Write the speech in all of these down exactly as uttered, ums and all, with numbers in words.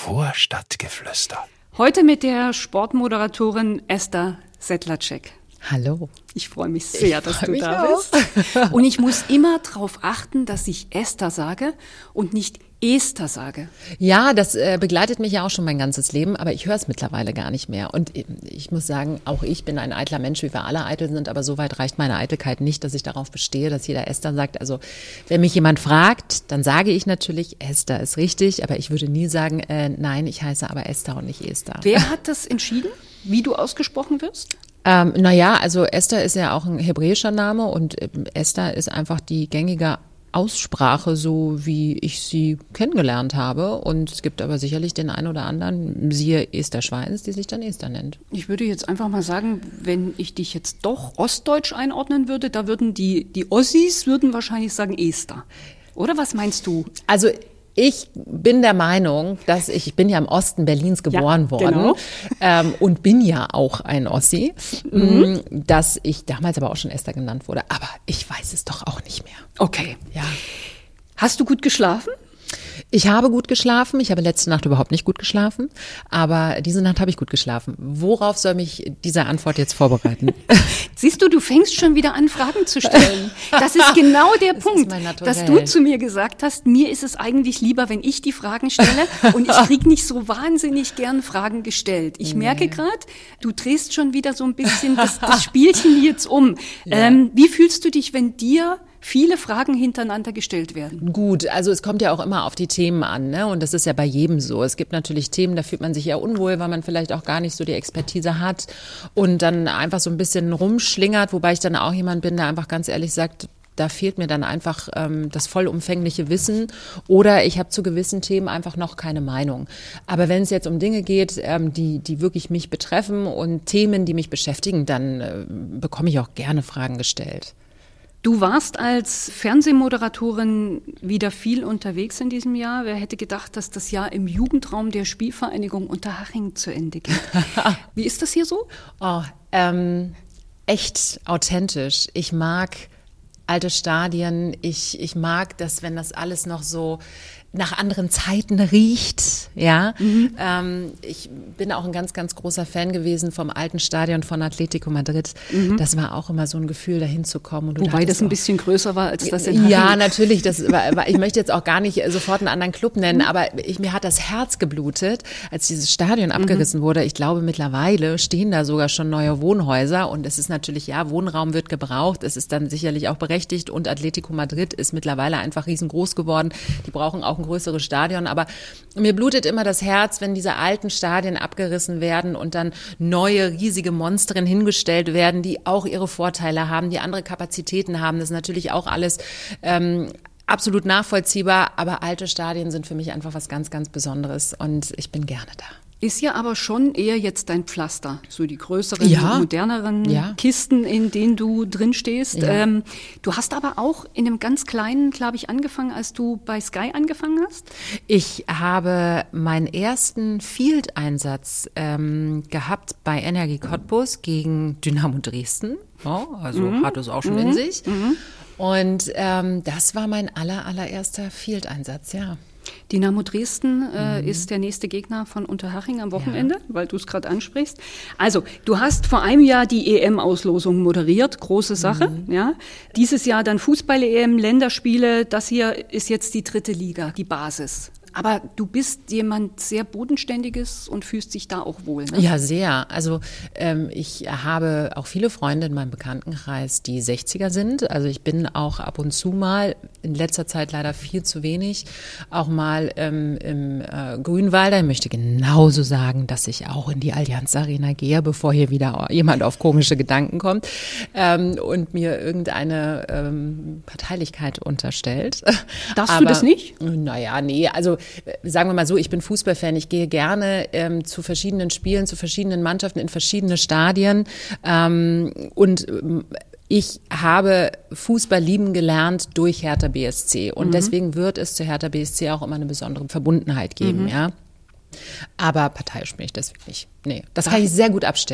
Vorstadtgeflüster. Heute mit der Sportmoderatorin Esther Sedlacek. Hallo. Ich freue mich sehr, ich dass freu du mich da auch. bist. Und ich muss immer darauf achten, dass ich Esther sage und nicht Esther sage. Ja, das äh, begleitet mich ja auch schon mein ganzes Leben, aber ich höre es mittlerweile gar nicht mehr. Und ich muss sagen, auch ich bin ein eitler Mensch, wie wir alle eitel sind, aber so weit reicht meine Eitelkeit nicht, dass ich darauf bestehe, dass jeder Esther sagt. Also wenn mich jemand fragt, dann sage ich natürlich, Esther ist richtig, aber ich würde nie sagen, äh, nein, ich heiße aber Esther und nicht Esther. Wer hat das entschieden, wie du ausgesprochen wirst? Ähm, naja, also Esther ist ja auch ein hebräischer Name und ähm, Esther ist einfach die gängige Aussprache, so wie ich sie kennengelernt habe. Und es gibt aber sicherlich den einen oder anderen, siehe Esther Schweins, die sich dann Esther nennt. Ich würde jetzt einfach mal sagen, wenn ich dich jetzt doch ostdeutsch einordnen würde, da würden die, die Ossis würden wahrscheinlich sagen Esther. Oder was meinst du? Also ich bin der Meinung, dass ich, ich bin ja im Osten Berlins geboren ja, worden genau. ähm, und bin ja auch ein Ossi, mhm. dass ich damals aber auch schon Esther genannt wurde. Aber ich weiß es doch auch nicht mehr. Okay. Ja. Hast du gut geschlafen? Ich habe gut geschlafen. Ich habe letzte Nacht überhaupt nicht gut geschlafen, aber diese Nacht habe ich gut geschlafen. Worauf soll mich diese Antwort jetzt vorbereiten? Siehst du, du fängst schon wieder an, Fragen zu stellen. Das ist genau der das Punkt, dass du zu mir gesagt hast, mir ist es eigentlich lieber, wenn ich die Fragen stelle und ich krieg nicht so wahnsinnig gern Fragen gestellt. Ich nee. merke gerade, du drehst schon wieder so ein bisschen das, das Spielchen jetzt um. Ja. Ähm, wie fühlst du dich, wenn dir viele Fragen hintereinander gestellt werden? Gut, also es kommt ja auch immer auf die Themen an, ne? Und das ist ja bei jedem so. Es gibt natürlich Themen, da fühlt man sich ja unwohl, weil man vielleicht auch gar nicht so die Expertise hat und dann einfach so ein bisschen rumschlingert, wobei ich dann auch jemand bin, der einfach ganz ehrlich sagt, da fehlt mir dann einfach ähm, das vollumfängliche Wissen oder ich habe zu gewissen Themen einfach noch keine Meinung. Aber wenn es jetzt um Dinge geht, ähm, die, die wirklich mich betreffen und Themen, die mich beschäftigen, dann äh, bekomme ich auch gerne Fragen gestellt. Du warst als Fernsehmoderatorin wieder viel unterwegs in diesem Jahr. Wer hätte gedacht, dass das Jahr im Jugendraum der Spielvereinigung Unterhaching zu Ende geht? Wie ist das hier so? Oh, ähm, echt authentisch. Ich mag alte Stadien. Ich, ich mag das, wenn das alles noch so nach anderen Zeiten riecht, ja. Mhm. Ähm, ich bin auch ein ganz, ganz großer Fan gewesen vom alten Stadion von Atletico Madrid. Mhm. Das war auch immer so ein Gefühl, dahin zu kommen. Und du Wobei das ein auch, bisschen größer war als das in Haching. Ja, natürlich. Das war, ich möchte jetzt auch gar nicht sofort einen anderen Club nennen, mhm. aber ich, mir hat das Herz geblutet, als dieses Stadion abgerissen mhm. wurde. Ich glaube, mittlerweile stehen da sogar schon neue Wohnhäuser und es ist natürlich, ja, Wohnraum wird gebraucht. Es ist dann sicherlich auch berechtigt und Atletico Madrid ist mittlerweile einfach riesengroß geworden. Die brauchen auch ein größeres Stadion, aber mir blutet immer das Herz, wenn diese alten Stadien abgerissen werden und dann neue riesige Monstren hingestellt werden, die auch ihre Vorteile haben, die andere Kapazitäten haben. Das ist natürlich auch alles ähm, absolut nachvollziehbar, aber alte Stadien sind für mich einfach was ganz, ganz Besonderes und ich bin gerne da. Ist ja aber schon eher jetzt dein Pflaster, so die größeren, ja. moderneren ja. Kisten, in denen du drin stehst. Ja. Ähm, du hast aber auch in einem ganz kleinen, glaube ich, angefangen, als du bei Sky angefangen hast? Ich habe meinen ersten Field-Einsatz ähm, gehabt bei Energie Cottbus gegen Dynamo Dresden. Oh, also mhm. hat es auch schon mhm. in sich. Mhm. Und ähm, das war mein aller, allererster Field-Einsatz, ja. Dynamo Dresden äh, mhm. ist der nächste Gegner von Unterhaching am Wochenende, ja. weil du es gerade ansprichst. Also, du hast vor einem Jahr die E M-Auslosung moderiert, große Sache. Mhm. Ja. Dieses Jahr dann Fußball-E M, Länderspiele, das hier ist jetzt die dritte Liga, die Basis. Aber du bist jemand sehr Bodenständiges und fühlst dich da auch wohl, ne? Ja, sehr. Also ähm, ich habe auch viele Freunde in meinem Bekanntenkreis, die sechziger sind. Also ich bin auch ab und zu mal, in letzter Zeit leider viel zu wenig, auch mal ähm, im äh, Grünwalder. Ich möchte genauso sagen, dass ich auch in die Allianz Arena gehe, bevor hier wieder jemand auf komische Gedanken kommt ähm, und mir irgendeine ähm, Parteilichkeit unterstellt. Darfst Aber, du das nicht? Naja, nee, also sagen wir mal so, ich bin Fußballfan, ich gehe gerne ähm, zu verschiedenen Spielen, zu verschiedenen Mannschaften, in verschiedene Stadien ähm, und ähm, ich habe Fußball lieben gelernt durch Hertha B S C und mhm. deswegen wird es zu Hertha B S C auch immer eine besondere Verbundenheit geben, mhm. ja. Aber parteiisch bin ich deswegen nicht. Nee, das kann ich sehr gut abstellen.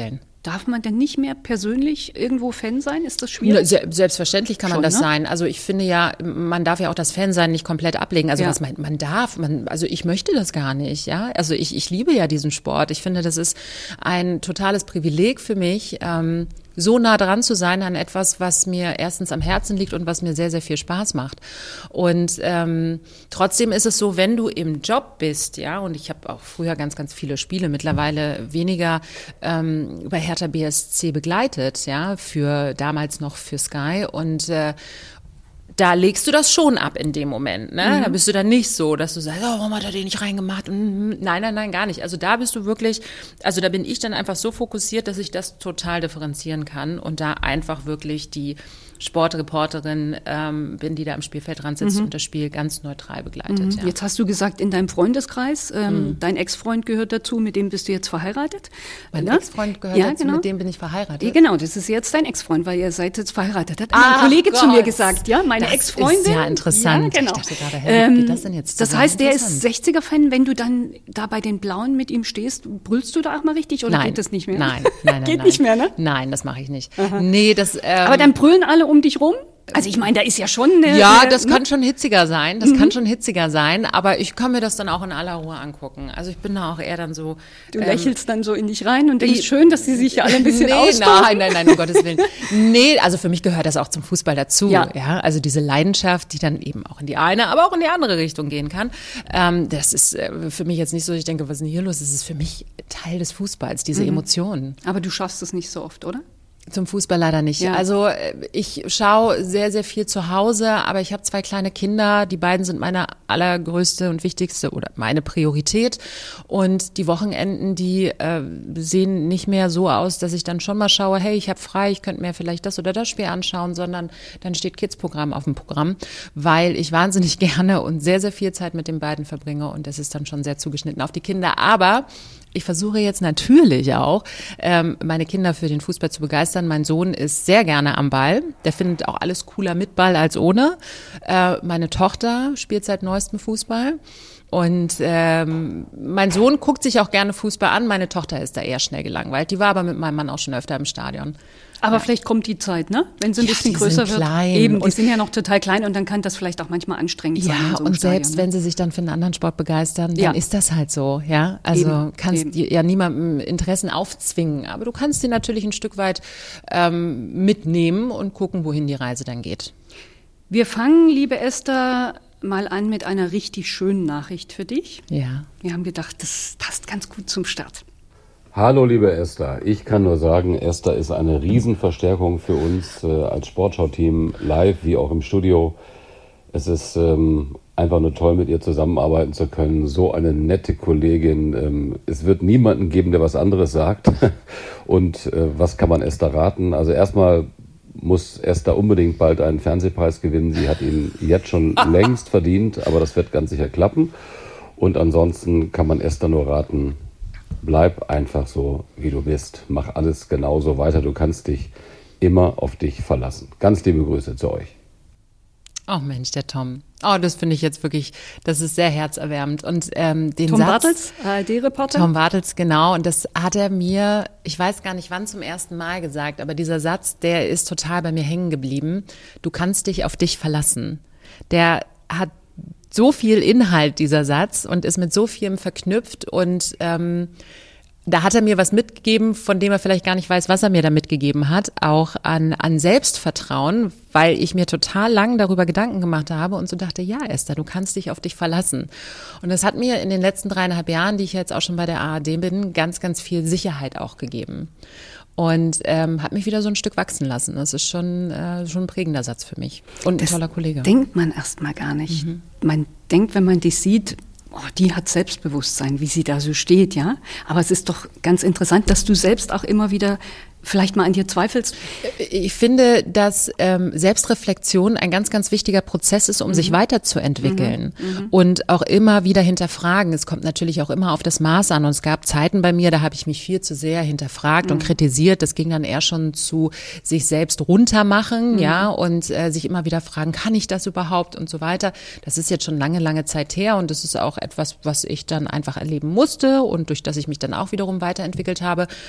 Darf man denn nicht mehr persönlich irgendwo Fan sein? Ist das schwierig? Se- selbstverständlich kann man Schon, das ne? sein. Also ich finde ja, man darf ja auch das Fansein nicht komplett ablegen. Also Ja. was meint man darf, man, also ich möchte das gar nicht, ja. Also ich, ich liebe ja diesen Sport. Ich finde, das ist ein totales Privileg für mich, ähm, so nah dran zu sein an etwas, was mir erstens am Herzen liegt und was mir sehr, sehr viel Spaß macht. Und ähm, trotzdem ist es so, wenn du im Job bist, ja, und ich habe auch früher ganz, ganz viele Spiele, mittlerweile weniger ähm, bei Hertha B S C begleitet, ja, für damals noch für Sky und äh, da legst du das schon ab in dem Moment, ne? Mhm. Da bist du dann nicht so, dass du sagst, oh, warum hat er den nicht reingemacht? Nein, nein, nein, gar nicht. Also da bist du wirklich, also da bin ich dann einfach so fokussiert, dass ich das total differenzieren kann und da einfach wirklich die Sportreporterin ähm, bin, die da am Spielfeldrand sitzt mhm. und das Spiel ganz neutral begleitet. Mhm. Ja. Jetzt hast du gesagt, in deinem Freundeskreis, ähm, mhm. dein Ex-Freund gehört dazu, mit dem bist du jetzt verheiratet. Mein ja? Ex-Freund gehört ja, dazu, genau. mit dem bin ich verheiratet. Ja, genau, das ist jetzt dein Ex-Freund, weil ihr seid jetzt verheiratet. Hat Ach, ein Kollege Gott. zu mir gesagt, ja, meine das Ex-Freundin. ist ja interessant. Ja, genau. Ich dachte gerade, hey, wie geht das denn jetzt Das zusammen? heißt, der ist sechziger-Fan, wenn du dann da bei den Blauen mit ihm stehst, brüllst du da auch mal richtig oder nein, geht das nicht mehr? Nein, nein, nein. Geht nein. nicht mehr, ne? Nein, das mache ich nicht. Aha. Nee, das. Ähm, Aber dann brüllen alle um dich rum? Also ich meine, da ist ja schon eine... Ja, eine, das ne? kann schon hitziger sein, das Mhm. kann schon hitziger sein, aber ich kann mir das dann auch in aller Ruhe angucken. Also ich bin da auch eher dann so... Du ähm, lächelst dann so in dich rein und denkst, schön, dass sie sich ja alle ein bisschen nee, austoben. nein, nein, nein, um Gottes Willen. Nee, also für mich gehört das auch zum Fußball dazu. Ja. ja. Also diese Leidenschaft, die dann eben auch in die eine, aber auch in die andere Richtung gehen kann. Ähm, das ist äh, für mich jetzt nicht so, ich denke, was ist denn hier los? Das ist für mich Teil des Fußballs, diese Mhm. Emotionen. Aber du schaffst es nicht so oft, oder? Zum Fußball leider nicht. Ja. Also ich schaue sehr, sehr viel zu Hause, aber ich habe zwei kleine Kinder. Die beiden sind meine allergrößte und wichtigste oder meine Priorität. Und die Wochenenden, die äh, sehen nicht mehr so aus, dass ich dann schon mal schaue, hey, ich habe frei, ich könnte mir vielleicht das oder das Spiel anschauen, sondern dann steht Kids-Programm auf dem Programm, weil ich wahnsinnig gerne und sehr, sehr viel Zeit mit den beiden verbringe. Und das ist dann schon sehr zugeschnitten auf die Kinder. Aber ich versuche jetzt natürlich auch, ähm, meine Kinder für den Fußball zu begeistern. Mein Sohn ist sehr gerne am Ball. Der findet auch alles cooler mit Ball als ohne. Äh, meine Tochter spielt seit neuestem Fußball. Und ähm, mein Sohn guckt sich auch gerne Fußball an. Meine Tochter ist da eher schnell gelangweilt. Die war aber mit meinem Mann auch schon öfter im Stadion. Aber ja. vielleicht kommt die Zeit, ne? Wenn sie ein Ja, bisschen die größer sind wird. klein. Eben, die Und- sind ja noch total klein und dann kann das vielleicht auch manchmal anstrengend sein. in Ja, so einem und Stadion, selbst ne? wenn sie sich dann für einen anderen Sport begeistern, dann Ja. ist das halt so, ja. Also Eben, kannst eben. dir ja niemandem Interessen aufzwingen, aber du kannst sie natürlich ein Stück weit ähm, mitnehmen und gucken, wohin die Reise dann geht. Wir fangen, liebe Esther, mal an mit einer richtig schönen Nachricht für dich. Ja. Wir haben gedacht, das passt ganz gut zum Start. Hallo liebe Esther, ich kann nur sagen, Esther ist eine Riesenverstärkung für uns äh, als Sportschau-Team, live wie auch im Studio. Es ist ähm, einfach nur toll, mit ihr zusammenarbeiten zu können. So eine nette Kollegin. Ähm, es wird niemanden geben, der was anderes sagt. Und äh, was kann man Esther raten? Also erstmal muss Esther unbedingt bald einen Fernsehpreis gewinnen. Sie hat ihn jetzt schon längst verdient, aber das wird ganz sicher klappen. Und ansonsten kann man Esther nur raten, bleib einfach so, wie du bist. Mach alles genauso weiter. Du kannst dich immer auf dich verlassen. Ganz liebe Grüße zu euch. Oh Mensch, der Tom. Oh, das finde ich jetzt wirklich, das ist sehr herzerwärmend. Und ähm, den Tom Satz, Bartels, A R D-Reporter. Tom Bartels, genau. Und das hat er mir, ich weiß gar nicht wann zum ersten Mal gesagt, aber dieser Satz, der ist total bei mir hängen geblieben. Du kannst dich auf dich verlassen. Der hat so viel Inhalt, dieser Satz, und ist mit so vielem verknüpft. Und ähm, da hat er mir was mitgegeben, von dem er vielleicht gar nicht weiß, was er mir da mitgegeben hat, auch an, an Selbstvertrauen, weil ich mir total lang darüber Gedanken gemacht habe und so dachte, ja Esther, du kannst dich auf dich verlassen. Und das hat mir in den letzten dreieinhalb Jahren, die ich jetzt auch schon bei der A R D bin, ganz, ganz viel Sicherheit auch gegeben. Und ähm, hat mich wieder so ein Stück wachsen lassen. Das ist schon, äh, schon ein prägender Satz für mich. Und ein Das toller Kollege. denkt man erst mal gar nicht. Mhm. Man denkt, wenn man dich sieht, oh, die hat Selbstbewusstsein, wie sie da so steht, ja. Aber es ist doch ganz interessant, dass du selbst auch immer wieder vielleicht mal an dir zweifelst. Ich finde, dass ähm, Selbstreflexion ein ganz, ganz wichtiger Prozess ist, um mhm. sich weiterzuentwickeln mhm. und auch immer wieder hinterfragen. Es kommt natürlich auch immer auf das Maß an und es gab Zeiten bei mir, da habe ich mich viel zu sehr hinterfragt mhm. und kritisiert. Das ging dann eher schon zu sich selbst runtermachen, mhm. ja, und äh, sich immer wieder fragen, kann ich das überhaupt und so weiter. Das ist jetzt schon lange, lange Zeit her und das ist auch etwas, was ich dann einfach erleben musste und durch das ich mich dann auch wiederum weiterentwickelt habe.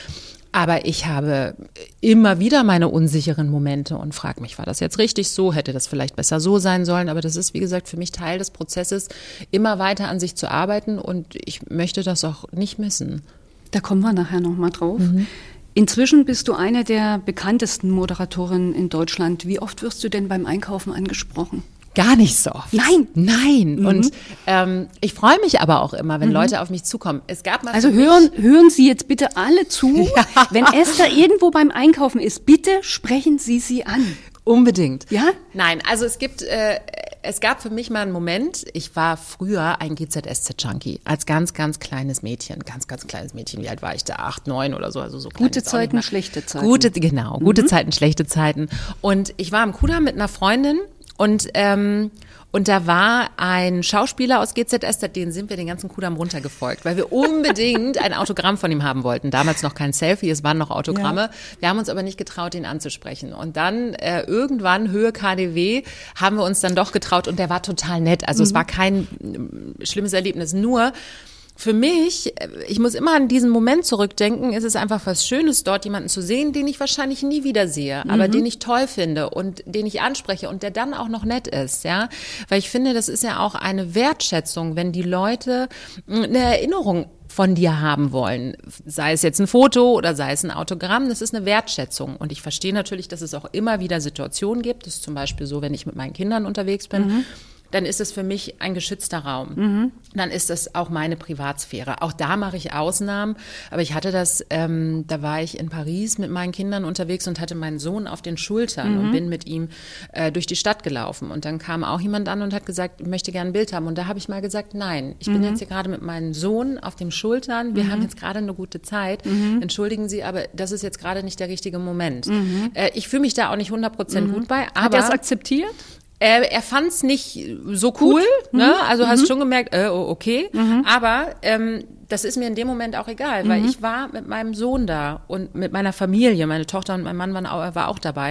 Aber ich habe immer wieder meine unsicheren Momente und frage mich, war das jetzt richtig so? Hätte das vielleicht besser so sein sollen? Aber das ist, wie gesagt, für mich Teil des Prozesses, immer weiter an sich zu arbeiten und ich möchte das auch nicht missen. Da kommen wir nachher nochmal drauf. Mhm. Inzwischen bist du eine der bekanntesten Moderatorinnen in Deutschland. Wie oft wirst du denn beim Einkaufen angesprochen? Gar nicht so oft. Nein. Nein. Mhm. Und ähm, ich freue mich aber auch immer, wenn mhm. Leute auf mich zukommen. Es gab mal also hören, hören Sie jetzt bitte alle zu. Ja. Wenn Esther irgendwo beim Einkaufen ist, bitte sprechen Sie sie an. Unbedingt. Ja? Nein, also es gibt, äh, es gab für mich mal einen Moment, ich war früher ein G Z S Z-Junkie, als ganz, ganz kleines Mädchen, ganz, ganz kleines Mädchen, wie alt war ich da? Acht, neun oder so, also so klein. Gute Zeiten, schlechte Zeiten. Gute, genau, gute mhm. Zeiten, schlechte Zeiten. Und ich war im Kudamm mit einer Freundin und, ähm, und da war ein Schauspieler aus G Z S Z, den sind wir den ganzen Kudamm runtergefolgt, weil wir unbedingt ein Autogramm von ihm haben wollten. Damals noch kein Selfie, es waren noch Autogramme. Ja. Wir haben uns aber nicht getraut, ihn anzusprechen. Und dann äh, irgendwann, Höhe K D W, haben wir uns dann doch getraut und der war total nett. Also mhm. es war kein äh, schlimmes Erlebnis, nur für mich, ich muss immer an diesen Moment zurückdenken, ist es einfach was Schönes, dort jemanden zu sehen, den ich wahrscheinlich nie wieder sehe, mhm. aber den ich toll finde und den ich anspreche und der dann auch noch nett ist, ja. Weil ich finde, das ist ja auch eine Wertschätzung, wenn die Leute eine Erinnerung von dir haben wollen. Sei es jetzt ein Foto oder sei es ein Autogramm, das ist eine Wertschätzung. Und ich verstehe natürlich, dass es auch immer wieder Situationen gibt. Das ist zum Beispiel so, wenn ich mit meinen Kindern unterwegs bin, mhm. dann ist es für mich ein geschützter Raum. Mhm. Dann ist das auch meine Privatsphäre. Auch da mache ich Ausnahmen. Aber ich hatte das, ähm, da war ich in Paris mit meinen Kindern unterwegs und hatte meinen Sohn auf den Schultern mhm. und bin mit ihm äh, durch die Stadt gelaufen. Und dann kam auch jemand an und hat gesagt, ich möchte gerne ein Bild haben. Und da habe ich mal gesagt, nein, ich mhm. bin jetzt hier gerade mit meinem Sohn auf den Schultern. Wir mhm. haben jetzt gerade eine gute Zeit. Mhm. Entschuldigen Sie, aber das ist jetzt gerade nicht der richtige Moment. Mhm. Äh, ich fühle mich da auch nicht hundert Prozent mhm. gut bei. Aber hat er es akzeptiert? Er, er fand es nicht so cool, mhm. ne? Also mhm. hast schon gemerkt, äh, oh, okay. Mhm. Aber ähm, das ist mir in dem Moment auch egal, weil mhm. ich war mit meinem Sohn da und mit meiner Familie. Meine Tochter und mein Mann waren auch, war auch dabei.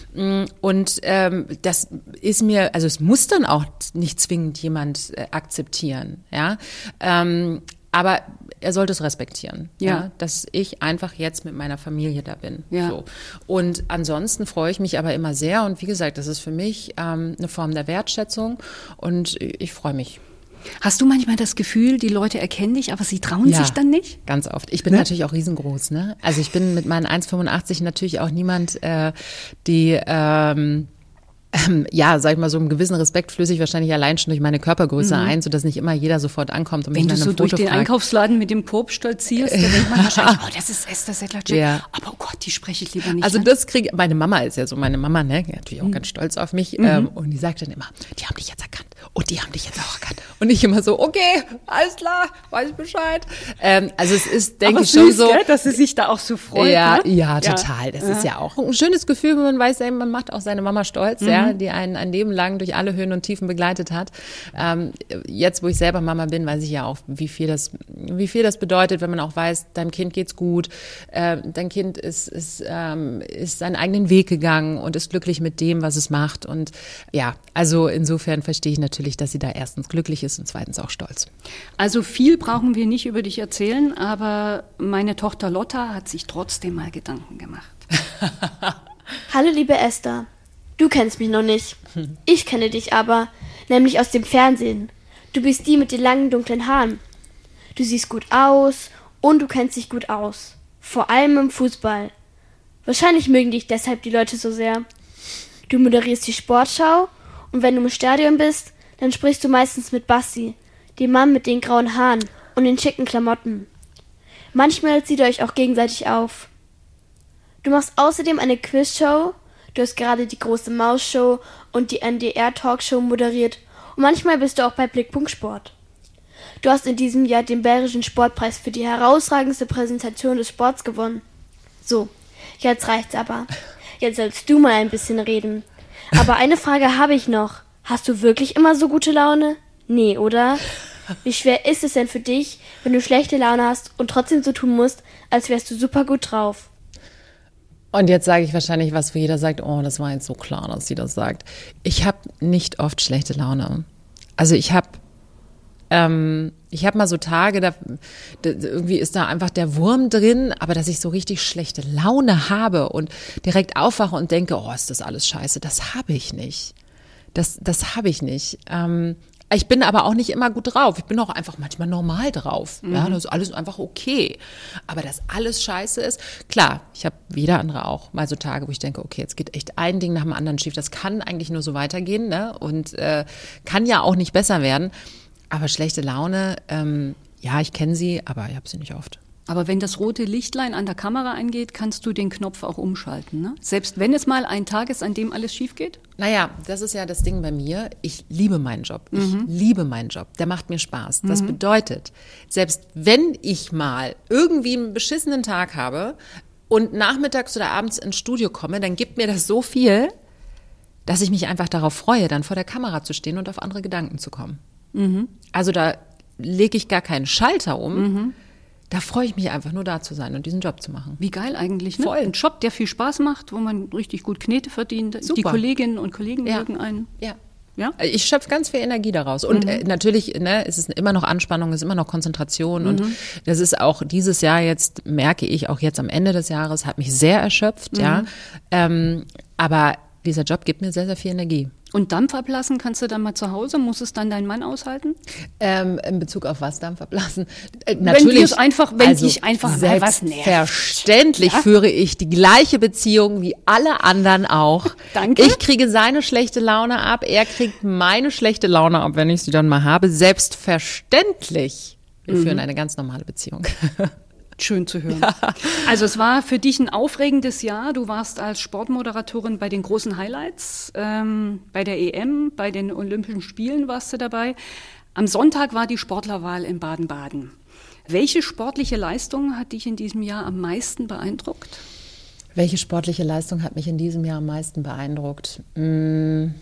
Und ähm, das ist mir, also es muss dann auch nicht zwingend jemand äh, akzeptieren, ja. Ähm, aber er sollte es respektieren, ja. Ja, dass ich einfach jetzt mit meiner Familie da bin. Ja. So. Und ansonsten freue ich mich aber immer sehr. Und wie gesagt, das ist für mich ähm, eine Form der Wertschätzung. Und ich freue mich. Hast du manchmal das Gefühl, die Leute erkennen dich, aber sie trauen ja, sich dann nicht? Ganz oft. Ich bin ne? natürlich auch riesengroß, ne? Also ich bin mit meinen eins Komma fünfundachtzig natürlich auch niemand, äh, die ähm, Ähm, ja, sag ich mal, so einen gewissen Respekt flöße ich wahrscheinlich allein schon durch meine Körpergröße mhm. ein, sodass nicht immer jeder sofort ankommt und mich nach einem Foto Foto fragt. Wenn du so durch den Einkaufsladen mit dem Korb stolzierst, dann denkt man wahrscheinlich, oh, das ist Esther Settler-Jack. Ja. Aber oh Gott, die spreche ich lieber nicht Also an. das kriege meine Mama ist ja so, meine Mama, ne, natürlich auch mhm. ganz stolz auf mich. Mhm. Ähm, und die sagt dann immer, die haben dich jetzt erkannt. Und die haben dich jetzt auch erkannt. Und ich immer so, okay, alles klar, weiß ich Bescheid. Ähm, also es ist, denke ich, schon so. Gell, dass sie sich da auch so freut. Ja, ne? ja, total. Das ja. ist ja auch ein schönes Gefühl, wenn man weiß, ey, man macht auch seine Mama stolz, mhm. ja, die einen ein Leben lang durch alle Höhen und Tiefen begleitet hat. Ähm, jetzt, wo ich selber Mama bin, weiß ich ja auch, wie viel das, wie viel das bedeutet, wenn man auch weiß, deinem Kind geht's gut, äh, dein Kind ist, ist, ähm, ist seinen eigenen Weg gegangen und ist glücklich mit dem, was es macht. Und ja, also insofern verstehe ich natürlich, dass sie da erstens glücklich ist und zweitens auch stolz. Also viel brauchen wir nicht über dich erzählen, aber meine Tochter Lotta hat sich trotzdem mal Gedanken gemacht. Hallo liebe Esther, du kennst mich noch nicht. Ich kenne dich aber, nämlich aus dem Fernsehen. Du bist die mit den langen dunklen Haaren. Du siehst gut aus und du kennst dich gut aus. Vor allem im Fußball. Wahrscheinlich mögen dich deshalb die Leute so sehr. Du moderierst die Sportschau und wenn du im Stadion bist, dann sprichst du meistens mit Basti, dem Mann mit den grauen Haaren und den schicken Klamotten. Manchmal zieht ihr euch auch gegenseitig auf. Du machst außerdem eine Quizshow, du hast gerade die große Maus-Show und die N D R-Talkshow moderiert und manchmal bist du auch bei Blickpunkt Sport. Du hast in diesem Jahr den Bayerischen Sportpreis für die herausragendste Präsentation des Sports gewonnen. So, jetzt reicht's aber. Jetzt sollst du mal ein bisschen reden. Aber eine Frage habe ich noch. Hast du wirklich immer so gute Laune? Nee, oder? Wie schwer ist es denn für dich, wenn du schlechte Laune hast und trotzdem so tun musst, als wärst du super gut drauf? Und jetzt sage ich wahrscheinlich was, wo jeder sagt, oh, das war jetzt so klar, dass sie das sagt. Ich habe nicht oft schlechte Laune. Also ich habe Ähm, ich habe mal so Tage, da, da irgendwie ist da einfach der Wurm drin, aber dass ich so richtig schlechte Laune habe und direkt aufwache und denke, oh, ist das alles scheiße, das habe ich nicht. Das, das habe ich nicht. Ähm, ich bin aber auch nicht immer gut drauf. Ich bin auch einfach manchmal normal drauf. Mhm. Ja, das ist alles einfach okay. Aber dass alles scheiße ist, klar, ich habe wie jeder andere auch mal so Tage, wo ich denke, okay, jetzt geht echt ein Ding nach dem anderen schief. Das kann eigentlich nur so weitergehen, ne? Und äh, kann ja auch nicht besser werden. Aber schlechte Laune, ähm, ja, ich kenne sie, aber ich habe sie nicht oft. Aber wenn das rote Lichtlein an der Kamera angeht, kannst du den Knopf auch umschalten, ne? Selbst wenn es mal ein Tag ist, an dem alles schief geht? Naja, das ist ja das Ding bei mir. Ich liebe meinen Job. Ich mhm. liebe meinen Job. Der macht mir Spaß. Das mhm. bedeutet, selbst wenn ich mal irgendwie einen beschissenen Tag habe und nachmittags oder abends ins Studio komme, dann gibt mir das so viel, dass ich mich einfach darauf freue, dann vor der Kamera zu stehen und auf andere Gedanken zu kommen. Mhm. Also da lege ich gar keinen Schalter um. Mhm. Da freue ich mich einfach nur, da zu sein und diesen Job zu machen. Wie geil eigentlich, ne? Voll. Ein Job, der viel Spaß macht, wo man richtig gut Knete verdient. Super. Die Kolleginnen und Kollegen ja. mögen einen. Ja. Ja? Ich schöpfe ganz viel Energie daraus. Und mhm. äh, natürlich ne, es ist immer noch Anspannung, es ist immer noch Konzentration. Mhm. Und das ist auch dieses Jahr jetzt, merke ich auch jetzt am Ende des Jahres, hat mich sehr erschöpft. Mhm. Ja. Ähm, aber dieser Job gibt mir sehr, sehr viel Energie. Und Dampf ablassen kannst du dann mal zu Hause? Muss es dann dein Mann aushalten? Ähm, in Bezug auf was Dampf ablassen? Äh, natürlich. Wenn es einfach, wenn also ich einfach mal was nervt. Selbstverständlich ja? führe ich die gleiche Beziehung wie alle anderen auch. Danke. Ich kriege seine schlechte Laune ab, er kriegt meine schlechte Laune ab, wenn ich sie dann mal habe. Selbstverständlich. Wir mhm. führen eine ganz normale Beziehung. Schön zu hören. Ja. Also es war für dich ein aufregendes Jahr. Du warst als Sportmoderatorin bei den großen Highlights, ähm, bei der E M, bei den Olympischen Spielen warst du dabei. Am Sonntag war die Sportlerwahl in Baden-Baden. Welche sportliche Leistung hat dich in diesem Jahr am meisten beeindruckt? Welche sportliche Leistung hat mich in diesem Jahr am meisten beeindruckt? Hm.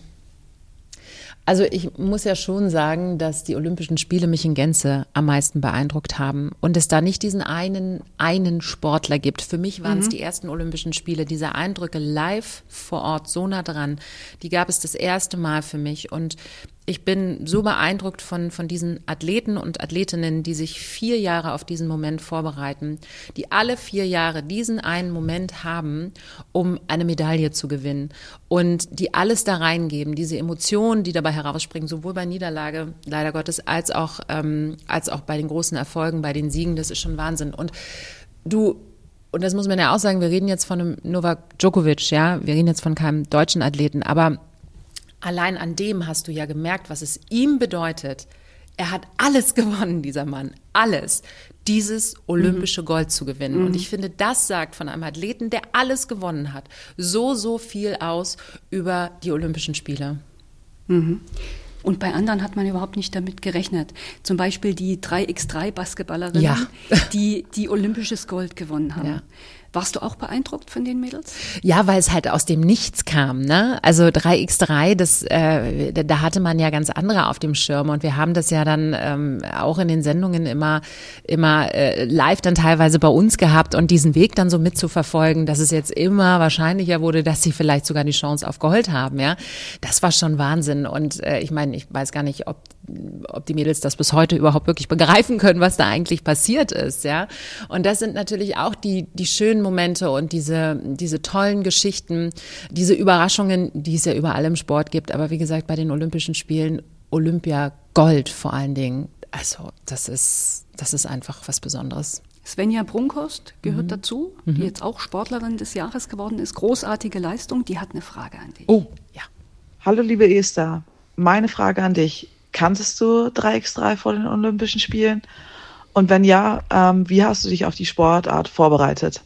Also ich muss ja schon sagen, dass die Olympischen Spiele mich in Gänze am meisten beeindruckt haben und es da nicht diesen einen, einen Sportler gibt. Für mich waren mhm. es die ersten Olympischen Spiele, diese Eindrücke live vor Ort, so nah dran, die gab es das erste Mal für mich und ich bin so beeindruckt von, von diesen Athleten und Athletinnen, die sich vier Jahre auf diesen Moment vorbereiten, die alle vier Jahre diesen einen Moment haben, um eine Medaille zu gewinnen und die alles da reingeben, diese Emotionen, die dabei herausspringen, sowohl bei Niederlage, leider Gottes, als auch, ähm, als auch bei den großen Erfolgen, bei den Siegen, das ist schon Wahnsinn. Und du, und das muss man ja auch sagen, wir reden jetzt von einem Novak Djokovic, ja, wir reden jetzt von keinem deutschen Athleten, aber allein an dem hast du ja gemerkt, was es ihm bedeutet. Er hat alles gewonnen, dieser Mann, alles, dieses olympische Gold zu gewinnen. Mhm. Und ich finde, das sagt von einem Athleten, der alles gewonnen hat, so, so viel aus über die Olympischen Spiele. Mhm. Und bei anderen hat man überhaupt nicht damit gerechnet. Zum Beispiel die drei gegen drei Basketballerinnen, ja. die, die olympisches Gold gewonnen haben. Ja. Warst du auch beeindruckt von den Mädels? Ja, weil es halt aus dem Nichts kam, ne? Also drei gegen drei, das, äh, da hatte man ja ganz andere auf dem Schirm und wir haben das ja dann ähm, auch in den Sendungen immer, immer äh, live dann teilweise bei uns gehabt und diesen Weg dann so mitzuverfolgen, dass es jetzt immer wahrscheinlicher wurde, dass sie vielleicht sogar die Chance auf Gold haben, ja? Das war schon Wahnsinn und äh, ich meine, ich weiß gar nicht, ob ob die Mädels das bis heute überhaupt wirklich begreifen können, was da eigentlich passiert ist, ja. Und das sind natürlich auch die, die schönen Momente und diese, diese tollen Geschichten, diese Überraschungen, die es ja überall im Sport gibt. Aber wie gesagt, bei den Olympischen Spielen Olympia Gold vor allen Dingen. Also, das ist, das ist einfach was Besonderes. Svenja Brunkhorst gehört mhm. dazu, die mhm. jetzt auch Sportlerin des Jahres geworden ist. Großartige Leistung. Die hat eine Frage an dich. Oh, ja. Hallo, liebe Esther. Meine Frage an dich. Kanntest du drei gegen drei vor den Olympischen Spielen? Und wenn ja, ähm, wie hast du dich auf die Sportart vorbereitet?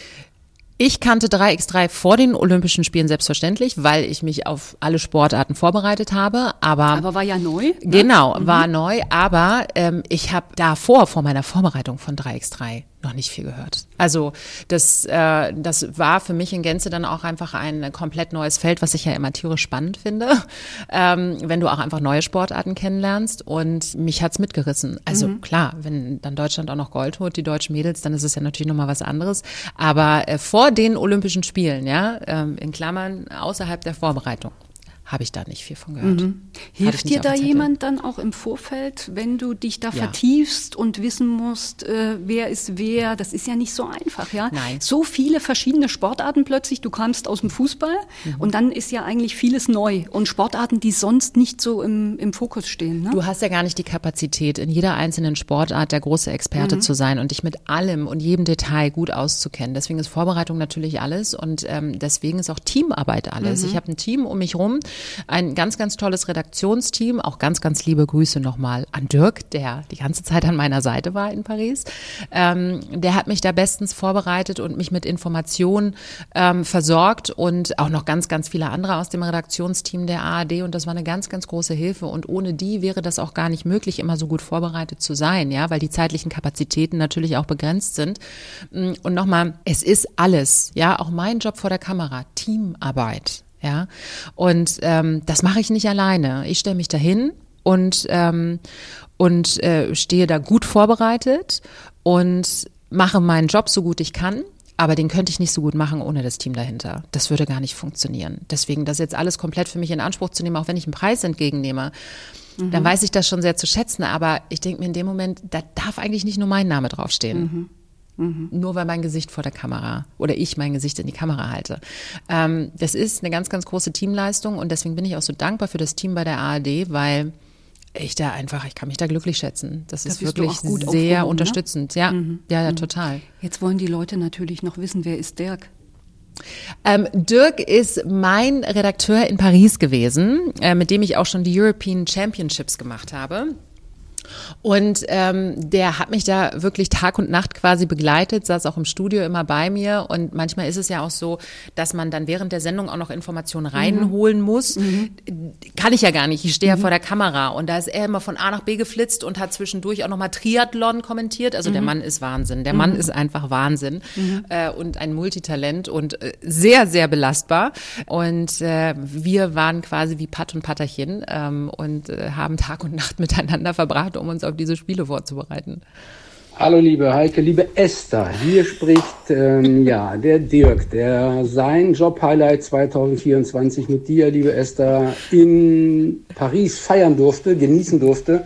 Ich kannte drei gegen drei vor den Olympischen Spielen selbstverständlich, weil ich mich auf alle Sportarten vorbereitet habe. Aber, aber war ja neu. Ne? Genau, mhm. war neu. Aber ähm, ich habe davor, vor meiner Vorbereitung von drei gegen drei, noch nicht viel gehört. Also das, äh, das war für mich in Gänze dann auch einfach ein komplett neues Feld, was ich ja immer tierisch spannend finde, ähm, wenn du auch einfach neue Sportarten kennenlernst. Und mich hat's mitgerissen. Also mhm. klar, wenn dann Deutschland auch noch Gold holt, die deutschen Mädels, dann ist es ja natürlich nochmal was anderes. Aber äh, vor den Olympischen Spielen, ja, ähm, in Klammern außerhalb der Vorbereitung, habe ich da nicht viel von gehört. Mhm. Hilft dir da jemand dann auch im Vorfeld, wenn du dich da ja. vertiefst und wissen musst, äh, wer ist wer? Das ist ja nicht so einfach, ja? Nein. So viele verschiedene Sportarten plötzlich. Du kamst aus dem Fußball mhm. und dann ist ja eigentlich vieles neu und Sportarten, die sonst nicht so im, im Fokus stehen. Ne? Du hast ja gar nicht die Kapazität, in jeder einzelnen Sportart der große Experte mhm. zu sein und dich mit allem und jedem Detail gut auszukennen. Deswegen ist Vorbereitung natürlich alles und ähm, deswegen ist auch Teamarbeit alles. Mhm. Ich habe ein Team um mich rum, ein ganz, ganz tolles Redaktionsteam, auch ganz, ganz liebe Grüße nochmal an Dirk, der die ganze Zeit an meiner Seite war in Paris. Ähm, der hat mich da bestens vorbereitet und mich mit Informationen ähm, versorgt und auch noch ganz, ganz viele andere aus dem Redaktionsteam der A R D und das war eine ganz, ganz große Hilfe und ohne die wäre das auch gar nicht möglich, immer so gut vorbereitet zu sein, ja, weil die zeitlichen Kapazitäten natürlich auch begrenzt sind. Und nochmal, es ist alles, ja, auch mein Job vor der Kamera, Teamarbeit. Ja, und ähm, das mache ich nicht alleine. Ich stelle mich dahin und ähm, und äh, stehe da gut vorbereitet und mache meinen Job so gut ich kann. Aber den könnte ich nicht so gut machen ohne das Team dahinter. Das würde gar nicht funktionieren. Deswegen das jetzt alles komplett für mich in Anspruch zu nehmen, auch wenn ich einen Preis entgegennehme, mhm. dann weiß ich das schon sehr zu schätzen. Aber ich denke mir in dem Moment, da darf eigentlich nicht nur mein Name draufstehen. Mhm. Mhm. Nur weil mein Gesicht vor der Kamera oder ich mein Gesicht in die Kamera halte. Ähm, das ist eine ganz, ganz große Teamleistung und deswegen bin ich auch so dankbar für das Team bei der A R D, weil ich da einfach, ich kann mich da glücklich schätzen. Das, das ist wirklich sehr unterstützend. Ne? Ja, mhm. ja, ja, total. Jetzt wollen die Leute natürlich noch wissen, wer ist Dirk? Ähm, Dirk ist mein Redakteur in Paris gewesen, äh, mit dem ich auch schon die European Championships gemacht habe. Und ähm, der hat mich da wirklich Tag und Nacht quasi begleitet, saß auch im Studio immer bei mir und manchmal ist es ja auch so, dass man dann während der Sendung auch noch Informationen reinholen mhm. muss. Mhm. Kann ich ja gar nicht, ich stehe ja mhm. vor der Kamera und da ist er immer von A nach B geflitzt und hat zwischendurch auch nochmal Triathlon kommentiert. Also mhm. der Mann ist Wahnsinn, der mhm. Mann ist einfach Wahnsinn mhm. äh, und ein Multitalent und äh, sehr, sehr belastbar. Und äh, wir waren quasi wie Pat und Patterchen ähm, und äh, haben Tag und Nacht miteinander verbracht, um uns auf diese Spiele vorzubereiten. Hallo liebe Heike, liebe Esther, hier spricht ähm, ja der Dirk, der sein Job-Highlight zwanzig vierundzwanzig mit dir, liebe Esther, in Paris feiern durfte, genießen durfte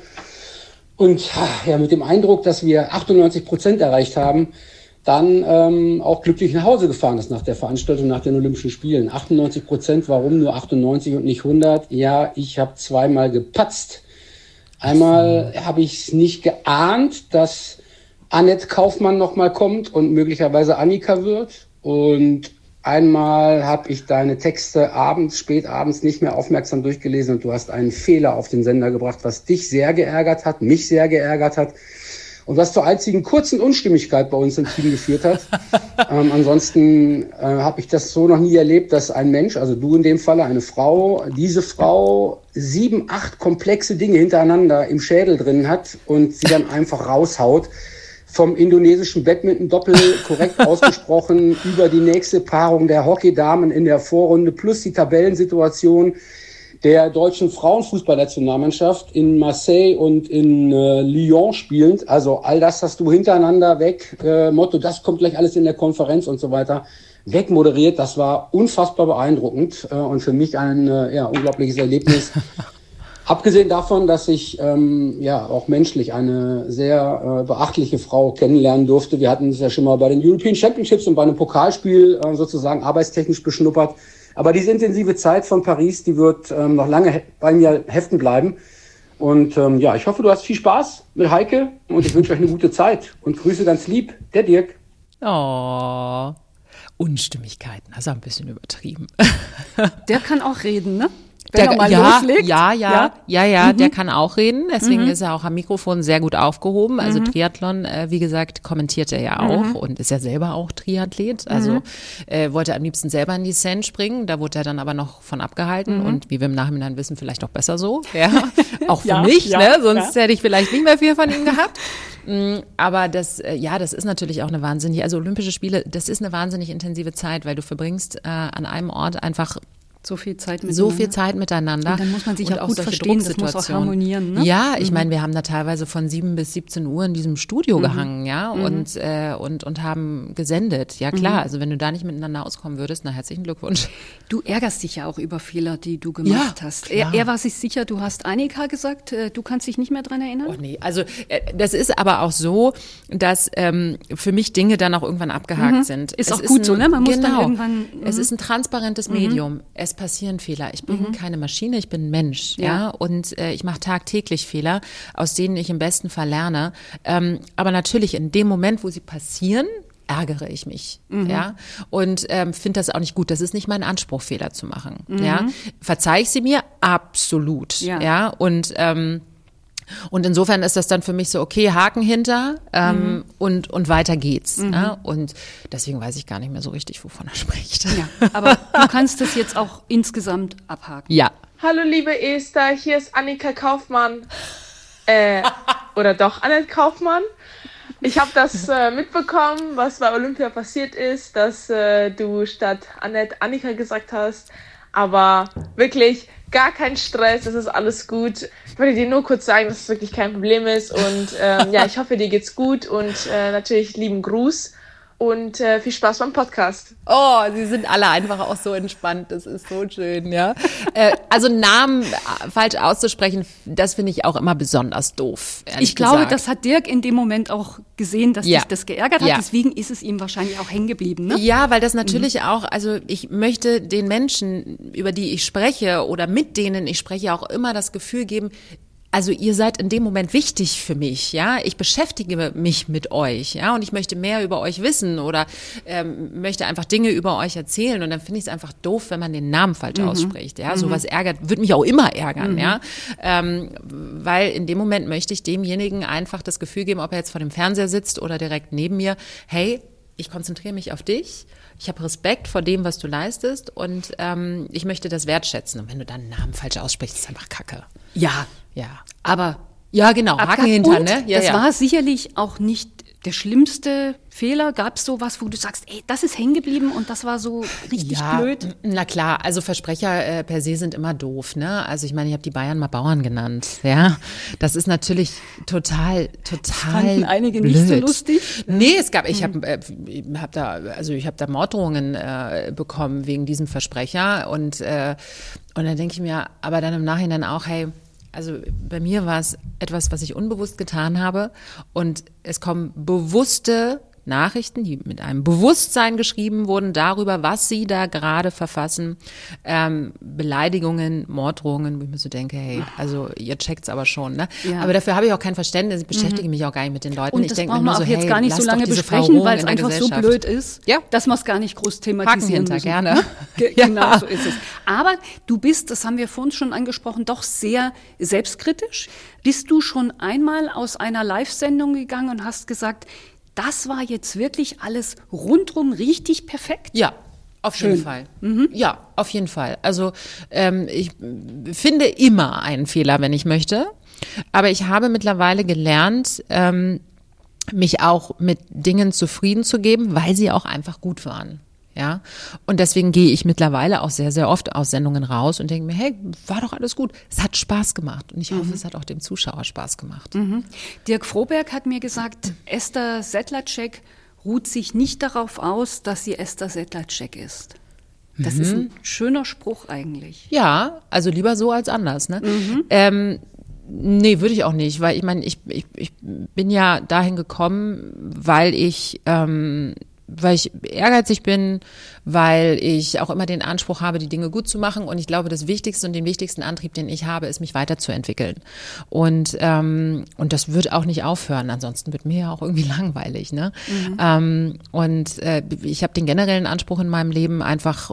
und ja, mit dem Eindruck, dass wir achtundneunzig Prozent erreicht haben, dann ähm, auch glücklich nach Hause gefahren ist nach der Veranstaltung, nach den Olympischen Spielen. achtundneunzig Prozent, warum nur achtundneunzig und nicht hundert? Ja, ich habe zweimal gepatzt. Einmal habe ich es nicht geahnt, dass Annette Kaufmann nochmal kommt und möglicherweise Annika wird. Und einmal habe ich deine Texte abends, spät abends nicht mehr aufmerksam durchgelesen und du hast einen Fehler auf den Sender gebracht, was dich sehr geärgert hat, mich sehr geärgert hat. Und was zur einzigen kurzen Unstimmigkeit bei uns im Team geführt hat. ähm, ansonsten äh, habe ich das so noch nie erlebt, dass ein Mensch, also du in dem Falle, eine Frau, diese Frau sieben, acht komplexe Dinge hintereinander im Schädel drin hat und sie dann einfach raushaut. Vom indonesischen Badminton-Doppel korrekt ausgesprochen über die nächste Paarung der Hockeydamen in der Vorrunde plus die Tabellensituation der deutschen Frauenfußballnationalmannschaft in Marseille und in äh, Lyon spielend. Also all das hast du hintereinander weg, äh, Motto, das kommt gleich alles in der Konferenz und so weiter, wegmoderiert. Das war unfassbar beeindruckend äh, und für mich ein äh, ja, unglaubliches Erlebnis. Abgesehen davon, dass ich ähm, ja auch menschlich eine sehr äh, beachtliche Frau kennenlernen durfte. Wir hatten es ja schon mal bei den European Championships und bei einem Pokalspiel äh, sozusagen arbeitstechnisch beschnuppert. Aber diese intensive Zeit von Paris, die wird ähm, noch lange he- bei mir heften bleiben. Und ähm, ja, ich hoffe, du hast viel Spaß mit Heike und ich wünsche euch eine gute Zeit. Und Grüße ganz lieb, der Dirk. Oh, Unstimmigkeiten, das ist ein bisschen übertrieben. Der kann auch reden, ne? Der, er mal ja, loslegt. ja, ja, ja, ja, ja, Mhm. der kann auch reden. Deswegen Mhm. ist er auch am Mikrofon sehr gut aufgehoben. Also Mhm. Triathlon, äh, wie gesagt, kommentiert er ja auch Mhm. und ist ja selber auch Triathlet. Also Mhm. äh, wollte am liebsten selber in die Seine springen. Da wurde er dann aber noch von abgehalten Mhm. und wie wir im Nachhinein wissen, vielleicht auch besser so. Ja, auch für Ja, mich, ja, ne? Sonst ja. hätte ich vielleicht nicht mehr viel von ihm gehabt. Mm, Aber das, äh, ja, das ist natürlich auch eine wahnsinnige, also Olympische Spiele, das ist eine wahnsinnig intensive Zeit, weil du verbringst äh, an einem Ort einfach So viel Zeit miteinander. So viel Zeit miteinander. Und dann muss man sich und auch gut verstehen, das muss auch harmonieren. Ne? Ja, ich mhm. meine, wir haben da teilweise von sieben bis siebzehn Uhr in diesem Studio mhm. gehangen, ja, mhm. und, äh, und, und haben gesendet. Ja klar, mhm. also wenn du da nicht miteinander auskommen würdest, na herzlichen Glückwunsch. Du ärgerst dich ja auch über Fehler, die du gemacht ja, hast. Er, er war sich sicher, du hast Annika gesagt, äh, du kannst dich nicht mehr dran erinnern? Oh nee, also äh, das ist aber auch so, dass ähm, für mich Dinge dann auch irgendwann abgehakt mhm. sind. Ist es auch gut ein, so, ne? Man muss genau, dann irgendwann... Mhm. Es ist ein transparentes Medium. Es passieren Fehler. Ich bin mhm. keine Maschine, ich bin ein Mensch, ja, ja? und äh, ich mache tagtäglich Fehler, aus denen ich im besten Fall lerne. Ähm, aber natürlich in dem Moment, wo sie passieren, ärgere ich mich, mhm. ja, und ähm, finde das auch nicht gut. Das ist nicht mein Anspruch, Fehler zu machen, mhm. ja. Verzeih ich sie mir? Absolut, ja, ja? und ähm, Und insofern ist das dann für mich so, okay, Haken hinter ähm, mhm. und, und weiter geht's. Mhm. Ja? Und deswegen weiß ich gar nicht mehr so richtig, wovon er spricht. Ja, aber du kannst das jetzt auch insgesamt abhaken. Ja. Hallo liebe Esther, hier ist Annika Kaufmann. Äh, oder doch Annette Kaufmann. Ich habe das äh, mitbekommen, was bei Olympia passiert ist, dass äh, du statt Annette Annika gesagt hast. Aber wirklich gar kein Stress, es ist alles gut. Ich wollte dir nur kurz sagen, dass es wirklich kein Problem ist. Und ähm, ja, ich hoffe, dir geht's gut. Und äh, natürlich lieben Gruß. Und äh, viel Spaß beim Podcast. Oh, sie sind alle einfach auch so entspannt. Das ist so schön, ja. äh, also Namen falsch auszusprechen, das finde ich auch immer besonders doof. Ich glaube, gesagt. Das hat Dirk in dem Moment auch gesehen, dass ja. dich das geärgert hat. Ja. Deswegen ist es ihm wahrscheinlich auch hängen geblieben, ne? Ja, weil das natürlich mhm. auch, also ich möchte den Menschen, über die ich spreche oder mit denen ich spreche, auch immer das Gefühl geben, also ihr seid in dem Moment wichtig für mich, ja. Ich beschäftige mich mit euch, ja, und ich möchte mehr über euch wissen oder ähm, möchte einfach Dinge über euch erzählen. Und dann finde ich es einfach doof, wenn man den Namen falsch mhm. ausspricht, ja. Mhm. Sowas ärgert, wird mich auch immer ärgern, mhm. ja, ähm, weil in dem Moment möchte ich demjenigen einfach das Gefühl geben, ob er jetzt vor dem Fernseher sitzt oder direkt neben mir. Hey, ich konzentriere mich auf dich. Ich habe Respekt vor dem, was du leistest, und ähm, ich möchte das wertschätzen. Und wenn du deinen Namen falsch aussprichst, ist es einfach Kacke. Ja, ja, aber ja, genau, Haken hinter, ne? Ja, das ja. war sicherlich auch nicht der schlimmste Fehler. Gab es sowas, wo du sagst, ey, das ist hängen geblieben und das war so richtig ja, blöd? Na klar, also Versprecher äh, per se sind immer doof, ne? Also ich meine, ich habe die Bayern mal Bauern genannt, ja. Das ist natürlich total, total das fanden einige blöd. Nicht so lustig? Nee, es gab, ich habe äh, hab da, also ich habe da Morddrohungen äh, bekommen wegen diesem Versprecher, und äh, und dann denke ich mir, aber dann im Nachhinein auch, hey, also bei mir war es etwas, was ich unbewusst getan habe, und es kommen bewusste Nachrichten, die mit einem Bewusstsein geschrieben wurden darüber, was sie da gerade verfassen, ähm, Beleidigungen, Morddrohungen, wo ich mir so denke, hey, also ihr checkt's aber schon, ne? Ja. Aber dafür habe ich auch kein Verständnis, ich beschäftige mhm. mich auch gar nicht mit den Leuten. Und ich das denke brauchen mir wir nur auch so, jetzt hey, gar nicht so lange besprechen, weil es einfach so blöd ist, ja. dass wir es gar nicht groß thematisieren müssen. gerne. Ge- ja. Genau so ist es. Aber du bist, das haben wir vorhin schon angesprochen, doch sehr selbstkritisch. Bist du schon einmal aus einer Live-Sendung gegangen und hast gesagt, das war jetzt wirklich alles rundrum richtig perfekt? Ja, auf Schön. jeden Fall. Mhm. Ja, auf jeden Fall. Also ähm, ich finde immer einen Fehler, wenn ich möchte. Aber ich habe mittlerweile gelernt, ähm, mich auch mit Dingen zufrieden zu geben, weil sie auch einfach gut waren. Ja, und deswegen gehe ich mittlerweile auch sehr, sehr oft aus Sendungen raus und denke mir, hey, war doch alles gut. Es hat Spaß gemacht, und ich hoffe, mhm. es hat auch dem Zuschauer Spaß gemacht. Mhm. Dirk Froberg hat mir gesagt, Esther Sedlacek ruht sich nicht darauf aus, dass sie Esther Sedlacek ist. Das mhm. ist ein schöner Spruch eigentlich. Ja, also lieber so als anders, ne? Mhm. Ähm, nee, würde ich auch nicht, weil ich meine, ich, ich, ich bin ja dahin gekommen, weil ich ähm, weil ich ehrgeizig bin, weil ich auch immer den Anspruch habe, die Dinge gut zu machen, und ich glaube, das Wichtigste und den wichtigsten Antrieb, den ich habe, ist, mich weiterzuentwickeln, und ähm, und das wird auch nicht aufhören, ansonsten wird mir ja auch irgendwie langweilig, ne? Mhm. Ähm, und äh, ich habe den generellen Anspruch in meinem Leben, einfach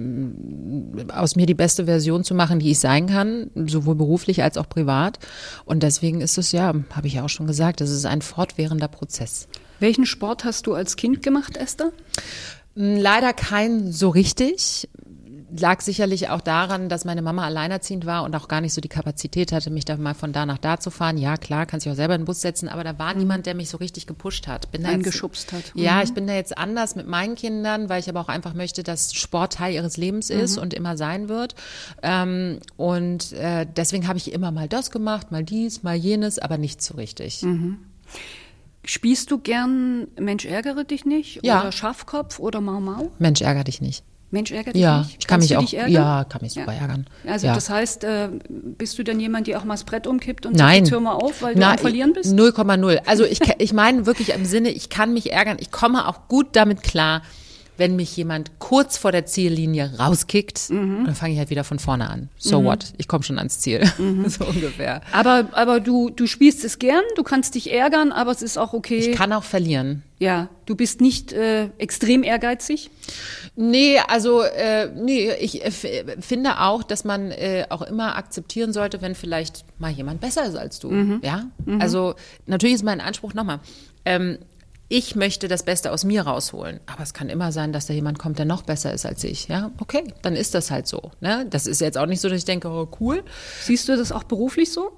um, aus mir die beste Version zu machen, die ich sein kann, sowohl beruflich als auch privat, und deswegen ist es, ja, habe ich ja auch schon gesagt, das ist ein fortwährender Prozess. Welchen Sport hast du als Kind gemacht, Esther? Leider kein so richtig. lag sicherlich auch daran, dass meine Mama alleinerziehend war und auch gar nicht so die Kapazität hatte, mich da mal von da nach da zu fahren. Ja, klar, kannst dich auch selber in den Bus setzen, aber da war mhm. niemand, der mich so richtig gepusht hat. Bin da Eingeschubst jetzt, hat. Ja, mhm. ich bin da jetzt anders mit meinen Kindern, weil ich aber auch einfach möchte, dass Sport Teil ihres Lebens ist mhm. und immer sein wird. Ähm, und äh, deswegen habe ich immer mal das gemacht, mal dies, mal jenes, aber nicht so richtig. Mhm. Spielst du gern Mensch, ärgere dich nicht? Ja. Oder Schafkopf oder Mau Mau? Mensch, ärgere dich nicht. Mensch, ärgere dich ja, nicht? Ich kann Kannst mich du auch, dich ärgern? Ja, kann mich super ja. ärgern. Also ja. das heißt, äh, bist du dann jemand, der auch mal das Brett umkippt und Nein. sagt, jetzt hör mal auf, weil du Na, am Verlieren bist? null Komma null. Also ich, ich meine wirklich im Sinne, ich kann mich ärgern. Ich komme auch gut damit klar, wenn mich jemand kurz vor der Ziellinie rauskickt, mhm. dann fange ich halt wieder von vorne an. So mhm. what? Ich komme schon ans Ziel. Mhm. So ungefähr. Aber, aber du, du spielst es gern, du kannst dich ärgern, aber es ist auch okay. Ich kann auch verlieren. Ja, du bist nicht äh, extrem ehrgeizig? Nee, also äh, nee, ich äh, finde auch, dass man äh, auch immer akzeptieren sollte, wenn vielleicht mal jemand besser ist als du. Mhm. Ja, mhm. Also natürlich ist mein Anspruch nochmal, ähm, ich möchte das Beste aus mir rausholen. Aber es kann immer sein, dass da jemand kommt, der noch besser ist als ich. Ja, okay, dann ist das halt so. Ne? Das ist jetzt auch nicht so, dass ich denke, oh cool. Siehst du das auch beruflich so?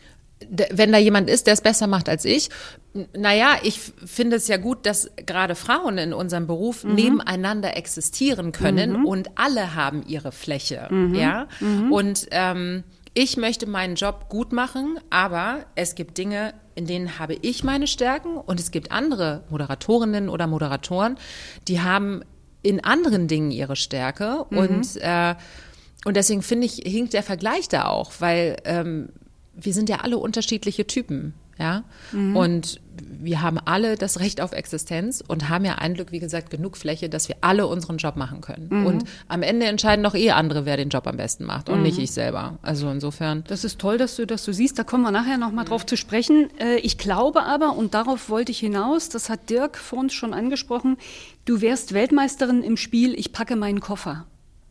Wenn da jemand ist, der es besser macht als ich, naja, ich finde es ja gut, dass gerade Frauen in unserem Beruf mhm. nebeneinander existieren können mhm. und alle haben ihre Fläche. Mhm. Ja, mhm. Und ähm, ich möchte meinen Job gut machen, aber es gibt Dinge, in denen habe ich meine Stärken und es gibt andere Moderatorinnen oder Moderatoren, die haben in anderen Dingen ihre Stärke mhm. und, äh, und deswegen finde ich, hinkt der Vergleich da auch, weil ähm, wir sind ja alle unterschiedliche Typen, ja, mhm. und wir haben alle das Recht auf Existenz und haben ja ein Glück, wie gesagt, genug Fläche, dass wir alle unseren Job machen können. Mhm. Und am Ende entscheiden doch eh andere, wer den Job am besten macht und mhm. nicht ich selber. Also insofern. Das ist toll, dass du das so siehst. Da kommen wir nachher noch mal drauf zu sprechen. Ich glaube aber, und darauf wollte ich hinaus, das hat Dirk vor uns schon angesprochen, du wärst Weltmeisterin im Spiel Ich packe meinen Koffer.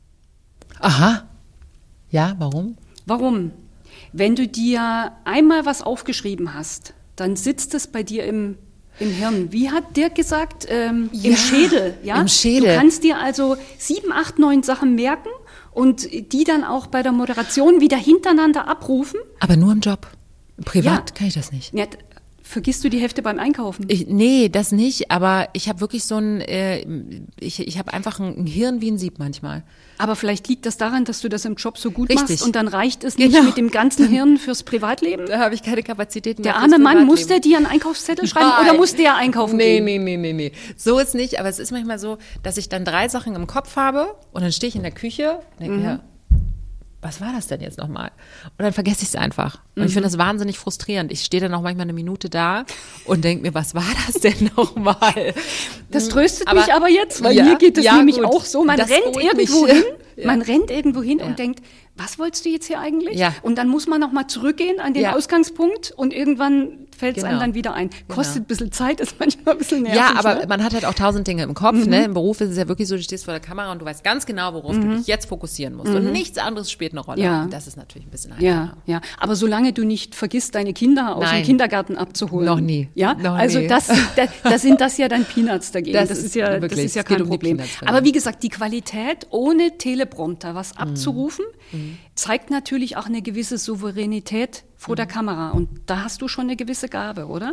Aha. Ja, warum? Warum? Wenn du dir einmal was aufgeschrieben hast, dann sitzt es bei dir im, im Hirn. Wie hat Dirk gesagt? Ähm, ja, Im Schädel. Ja? Im Schädel. Du kannst dir also sieben, acht, neun Sachen merken und die dann auch bei der Moderation wieder hintereinander abrufen. Aber nur im Job. Privat ja. kann ich das nicht. Ja, vergisst du die Hälfte beim Einkaufen? Ich, nee, das nicht, aber ich habe wirklich so ein, äh, ich, ich habe einfach ein, ein Hirn wie ein Sieb manchmal. Aber vielleicht liegt das daran, dass du das im Job so gut Richtig. machst und dann reicht es nicht genau. mit dem ganzen Hirn fürs Privatleben? Da habe ich keine Kapazitäten mehr. Der arme Mann, muss der dir einen Einkaufszettel schreiben Nein. oder muss der einkaufen nee, gehen? Nee, nee, nee, nee. So ist nicht, aber es ist manchmal so, dass ich dann drei Sachen im Kopf habe und dann stehe ich in der Küche und denke mhm. mir, was war das denn jetzt nochmal? Und dann vergesse ich es einfach. Und mhm. ich finde das wahnsinnig frustrierend. Ich stehe dann auch manchmal eine Minute da und denke mir, was war das denn nochmal? Das tröstet aber, mich aber jetzt, weil ja, mir geht es ja, nämlich gut. auch so. Man das rennt irgendwo mich. hin, ja. man rennt irgendwo hin ja. und denkt, was wolltest du jetzt hier eigentlich? Ja. Und dann muss man nochmal zurückgehen an den ja. Ausgangspunkt und irgendwann fällt es genau. einem dann wieder ein. Kostet genau. ein bisschen Zeit, ist manchmal ein bisschen nervig. Ja, aber ne? man hat halt auch tausend Dinge im Kopf. Mhm. Ne? Im Beruf ist es ja wirklich so, du stehst vor der Kamera und du weißt ganz genau, worauf mhm. du dich jetzt fokussieren musst. Mhm. Und nichts anderes spielt eine Rolle. Ja. Und das ist natürlich ein bisschen einfacher. Ja, ja. Aber solange du nicht vergisst, deine Kinder aus Nein. dem Kindergarten abzuholen. Noch nie. Ja, Noch also nie. das, da, da sind das ja dann Peanuts dagegen. Das, das ist, ist ja, wirklich, das ist ja kein um Problem. Aber wie gesagt, die Qualität, ohne Teleprompter was abzurufen, mhm. zeigt natürlich auch eine gewisse Souveränität vor der Kamera. Und da hast du schon eine gewisse Gabe, oder?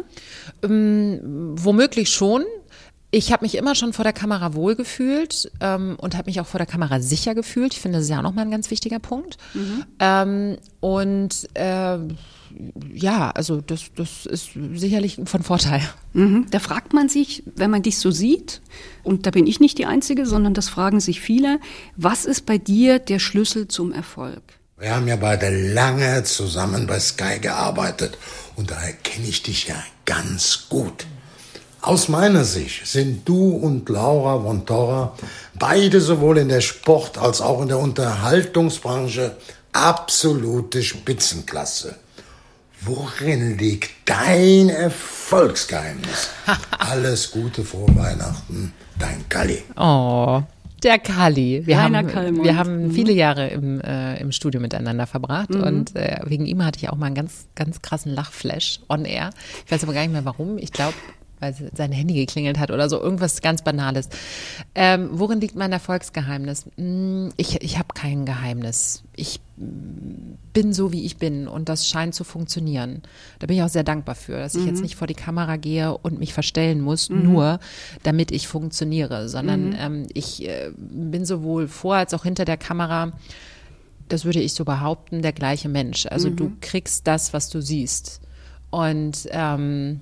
Ähm, womöglich schon. Ich habe mich immer schon vor der Kamera wohlgefühlt ähm, und habe mich auch vor der Kamera sicher gefühlt. Ich finde, das ist ja auch nochmal ein ganz wichtiger Punkt. Mhm. Ähm, und äh, ja, also das, das ist sicherlich von Vorteil. Mhm. Da fragt man sich, wenn man dich so sieht, und da bin ich nicht die Einzige, sondern das fragen sich viele, was ist bei dir der Schlüssel zum Erfolg? Wir haben ja beide lange zusammen bei Sky gearbeitet und daher kenne ich dich ja ganz gut. Aus meiner Sicht sind du und Laura von Torra beide sowohl in der Sport- als auch in der Unterhaltungsbranche absolute Spitzenklasse. Worin liegt dein Erfolgsgeheimnis? Alles Gute, frohe Weihnachten, dein Kalli. Oh. Der Kalli. Wir Rainer haben, Kallmund. wir haben viele Jahre im, äh, im Studio miteinander verbracht mhm. und äh, wegen ihm hatte ich auch mal einen ganz, ganz krassen Lachflash on air. Ich weiß aber gar nicht mehr warum. Ich glaube, weil sein Handy geklingelt hat oder so, irgendwas ganz Banales. Ähm, worin liegt mein Erfolgsgeheimnis? Ich, ich habe kein Geheimnis. Ich bin so, wie ich bin und das scheint zu funktionieren. Da bin ich auch sehr dankbar für, dass ich mhm. jetzt nicht vor die Kamera gehe und mich verstellen muss, mhm. nur damit ich funktioniere, sondern mhm. ähm, ich äh, bin sowohl vor als auch hinter der Kamera, das würde ich so behaupten, der gleiche Mensch. Also mhm. du kriegst das, was du siehst. Und, ähm,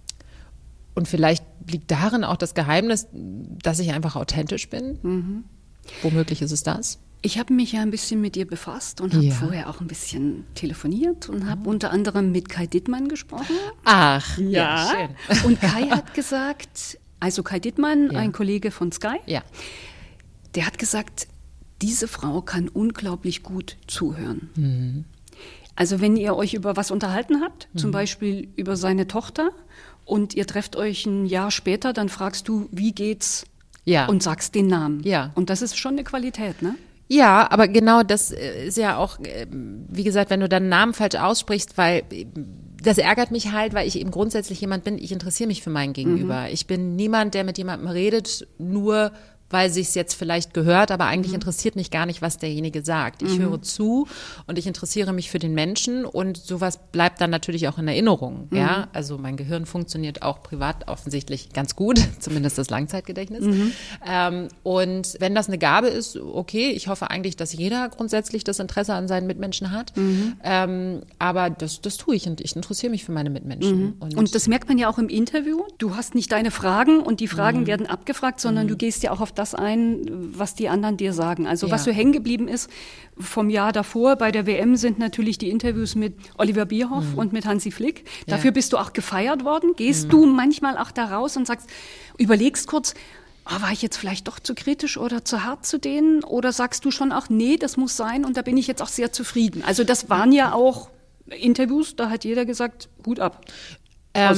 und vielleicht liegt darin auch das Geheimnis, dass ich einfach authentisch bin. Mhm. Womöglich ist es das. Ich habe mich ja ein bisschen mit dir befasst und habe ja. vorher auch ein bisschen telefoniert und habe mhm. unter anderem mit Kai Dittmann gesprochen. Ach, ja. ja schön. Und Kai hat gesagt, also Kai Dittmann, ja. ein Kollege von Sky, ja. der hat gesagt, diese Frau kann unglaublich gut zuhören. Mhm. Also wenn ihr euch über was unterhalten habt, mhm. zum Beispiel über seine Tochter und ihr trefft euch ein Jahr später, dann fragst du, wie geht's? Ja. Und sagst den Namen. Ja. Und das ist schon eine Qualität, ne? Ja, aber genau das ist ja auch, wie gesagt, wenn du deinen Namen falsch aussprichst, weil das ärgert mich halt, weil ich eben grundsätzlich jemand bin, ich interessiere mich für mein Gegenüber. Mhm. Ich bin niemand, der mit jemandem redet, nur weil sich's jetzt vielleicht gehört, aber eigentlich mhm. interessiert mich gar nicht, was derjenige sagt. Ich mhm. höre zu und ich interessiere mich für den Menschen und sowas bleibt dann natürlich auch in Erinnerung. Mhm. Ja, also mein Gehirn funktioniert auch privat offensichtlich ganz gut, zumindest das Langzeitgedächtnis. Mhm. Ähm, und wenn das eine Gabe ist, okay, ich hoffe eigentlich, dass jeder grundsätzlich das Interesse an seinen Mitmenschen hat. Mhm. Ähm, aber das, das tue ich und ich interessiere mich für meine Mitmenschen. Mhm. Und, und das merkt man ja auch im Interview. Du hast nicht deine Fragen und die Fragen mhm. werden abgefragt, sondern mhm. du gehst ja auch auf das ein, was die anderen dir sagen. Also ja. was so hängen geblieben ist vom Jahr davor bei der W M sind natürlich die Interviews mit Oliver Bierhoff mhm. und mit Hansi Flick. Dafür ja. bist du auch gefeiert worden. Gehst mhm. du manchmal auch da raus und sagst, überlegst kurz, oh, war ich jetzt vielleicht doch zu kritisch oder zu hart zu denen? Oder sagst du schon auch, nee, das muss sein und da bin ich jetzt auch sehr zufrieden. Also das waren ja auch Interviews, da hat jeder gesagt, Hut ab. Ähm,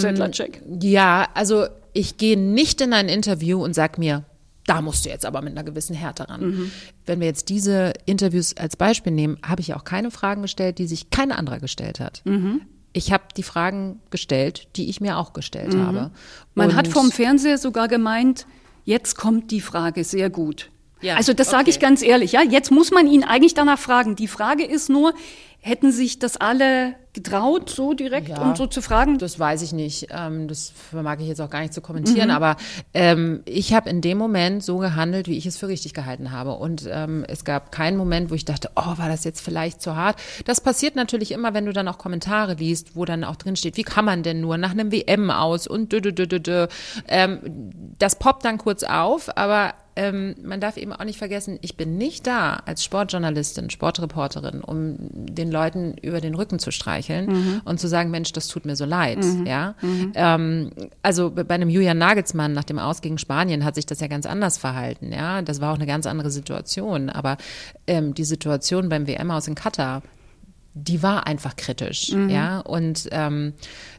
ja, also ich gehe nicht in ein Interview und sag mir, da musst du jetzt aber mit einer gewissen Härte ran. Mhm. Wenn wir jetzt diese Interviews als Beispiel nehmen, habe ich auch keine Fragen gestellt, die sich kein anderer gestellt hat. Mhm. Ich habe die Fragen gestellt, die ich mir auch gestellt mhm. habe. Man Und hat vom Fernseher sogar gemeint, jetzt kommt die Frage sehr gut. Ja, also das sage okay. ich ganz ehrlich. Ja, jetzt muss man ihn eigentlich danach fragen. Die Frage ist nur, hätten sich das alle getraut, so direkt ja, und so zu fragen? Das weiß ich nicht. Ähm, das vermag ich jetzt auch gar nicht zu kommentieren. Mhm. Aber ähm, ich habe in dem Moment so gehandelt, wie ich es für richtig gehalten habe. Und ähm, es gab keinen Moment, wo ich dachte, oh, war das jetzt vielleicht zu hart? Das passiert natürlich immer, wenn du dann auch Kommentare liest, wo dann auch drin steht, wie kann man denn nur nach einem W M aus und dö, dö, dö, dö, dö. Ähm, das poppt dann kurz auf, aber Ähm, man darf eben auch nicht vergessen, ich bin nicht da als Sportjournalistin, Sportreporterin, um den Leuten über den Rücken zu streicheln mhm. und zu sagen, Mensch, das tut mir so leid. Mhm. Ja? Mhm. Ähm, also bei einem Julian Nagelsmann nach dem Aus gegen Spanien hat sich das ja ganz anders verhalten. Ja? Das war auch eine ganz andere Situation. Aber ähm, die Situation beim W M-Aus in Katar, die war einfach kritisch, mhm. ja, und ähm,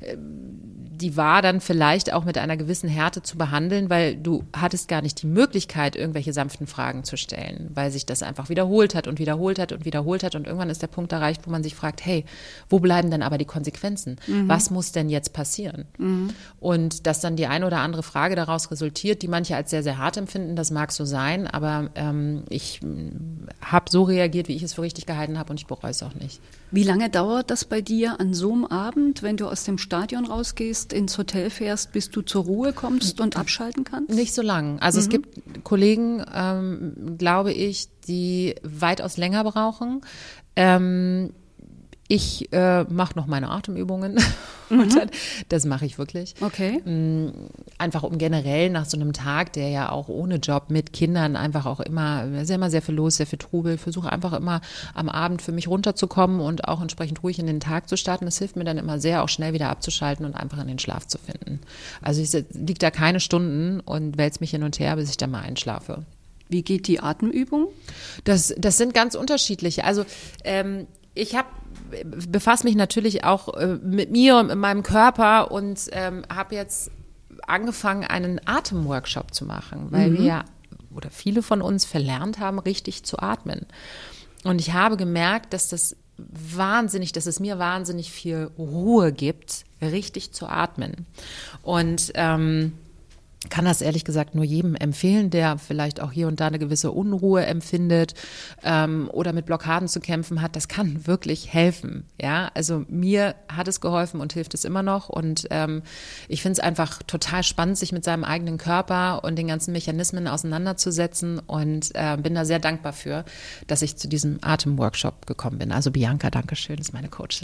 die war dann vielleicht auch mit einer gewissen Härte zu behandeln, weil du hattest gar nicht die Möglichkeit, irgendwelche sanften Fragen zu stellen, weil sich das einfach wiederholt hat und wiederholt hat und wiederholt hat und irgendwann ist der Punkt erreicht, wo man sich fragt, hey, wo bleiben denn aber die Konsequenzen? Mhm. Was muss denn jetzt passieren? Mhm. Und dass dann die eine oder andere Frage daraus resultiert, die manche als sehr, sehr hart empfinden, das mag so sein, aber ähm, ich habe so reagiert, wie ich es für richtig gehalten habe und ich bereue es auch nicht. Wie lange dauert das bei dir an so einem Abend, wenn du aus dem Stadion rausgehst, ins Hotel fährst, bis du zur Ruhe kommst und abschalten kannst? Nicht so lang. Also mhm. es gibt Kollegen, ähm, glaube ich, die weitaus länger brauchen. Ähm, Ich äh, mache noch meine Atemübungen. Mhm. Und dann, das mache ich wirklich. Okay. Einfach um generell nach so einem Tag, der ja auch ohne Job mit Kindern einfach auch immer, es ist ja immer sehr viel los, sehr viel Trubel. Ich versuche einfach immer am Abend für mich runterzukommen und auch entsprechend ruhig in den Tag zu starten. Das hilft mir dann immer sehr, auch schnell wieder abzuschalten und einfach in den Schlaf zu finden. Also ich liege da keine Stunden und wälze mich hin und her, bis ich dann mal einschlafe. Wie geht die Atemübung? Das, das sind ganz unterschiedliche. Also ähm, ich habe befasse mich natürlich auch äh, mit mir und mit meinem Körper und ähm, habe jetzt angefangen, einen Atemworkshop zu machen, weil mhm. wir ja, oder viele von uns verlernt haben, richtig zu atmen. Und ich habe gemerkt, dass das wahnsinnig, dass es mir wahnsinnig viel Ruhe gibt, richtig zu atmen. Und ähm, kann das ehrlich gesagt nur jedem empfehlen, der vielleicht auch hier und da eine gewisse Unruhe empfindet ähm, oder mit Blockaden zu kämpfen hat. Das kann wirklich helfen. Ja, also mir hat es geholfen und hilft es immer noch. Und ähm, ich finde es einfach total spannend, sich mit seinem eigenen Körper und den ganzen Mechanismen auseinanderzusetzen und äh, bin da sehr dankbar für, dass ich zu diesem Atemworkshop gekommen bin. Also Bianca, Dankeschön, ist meine Coachin.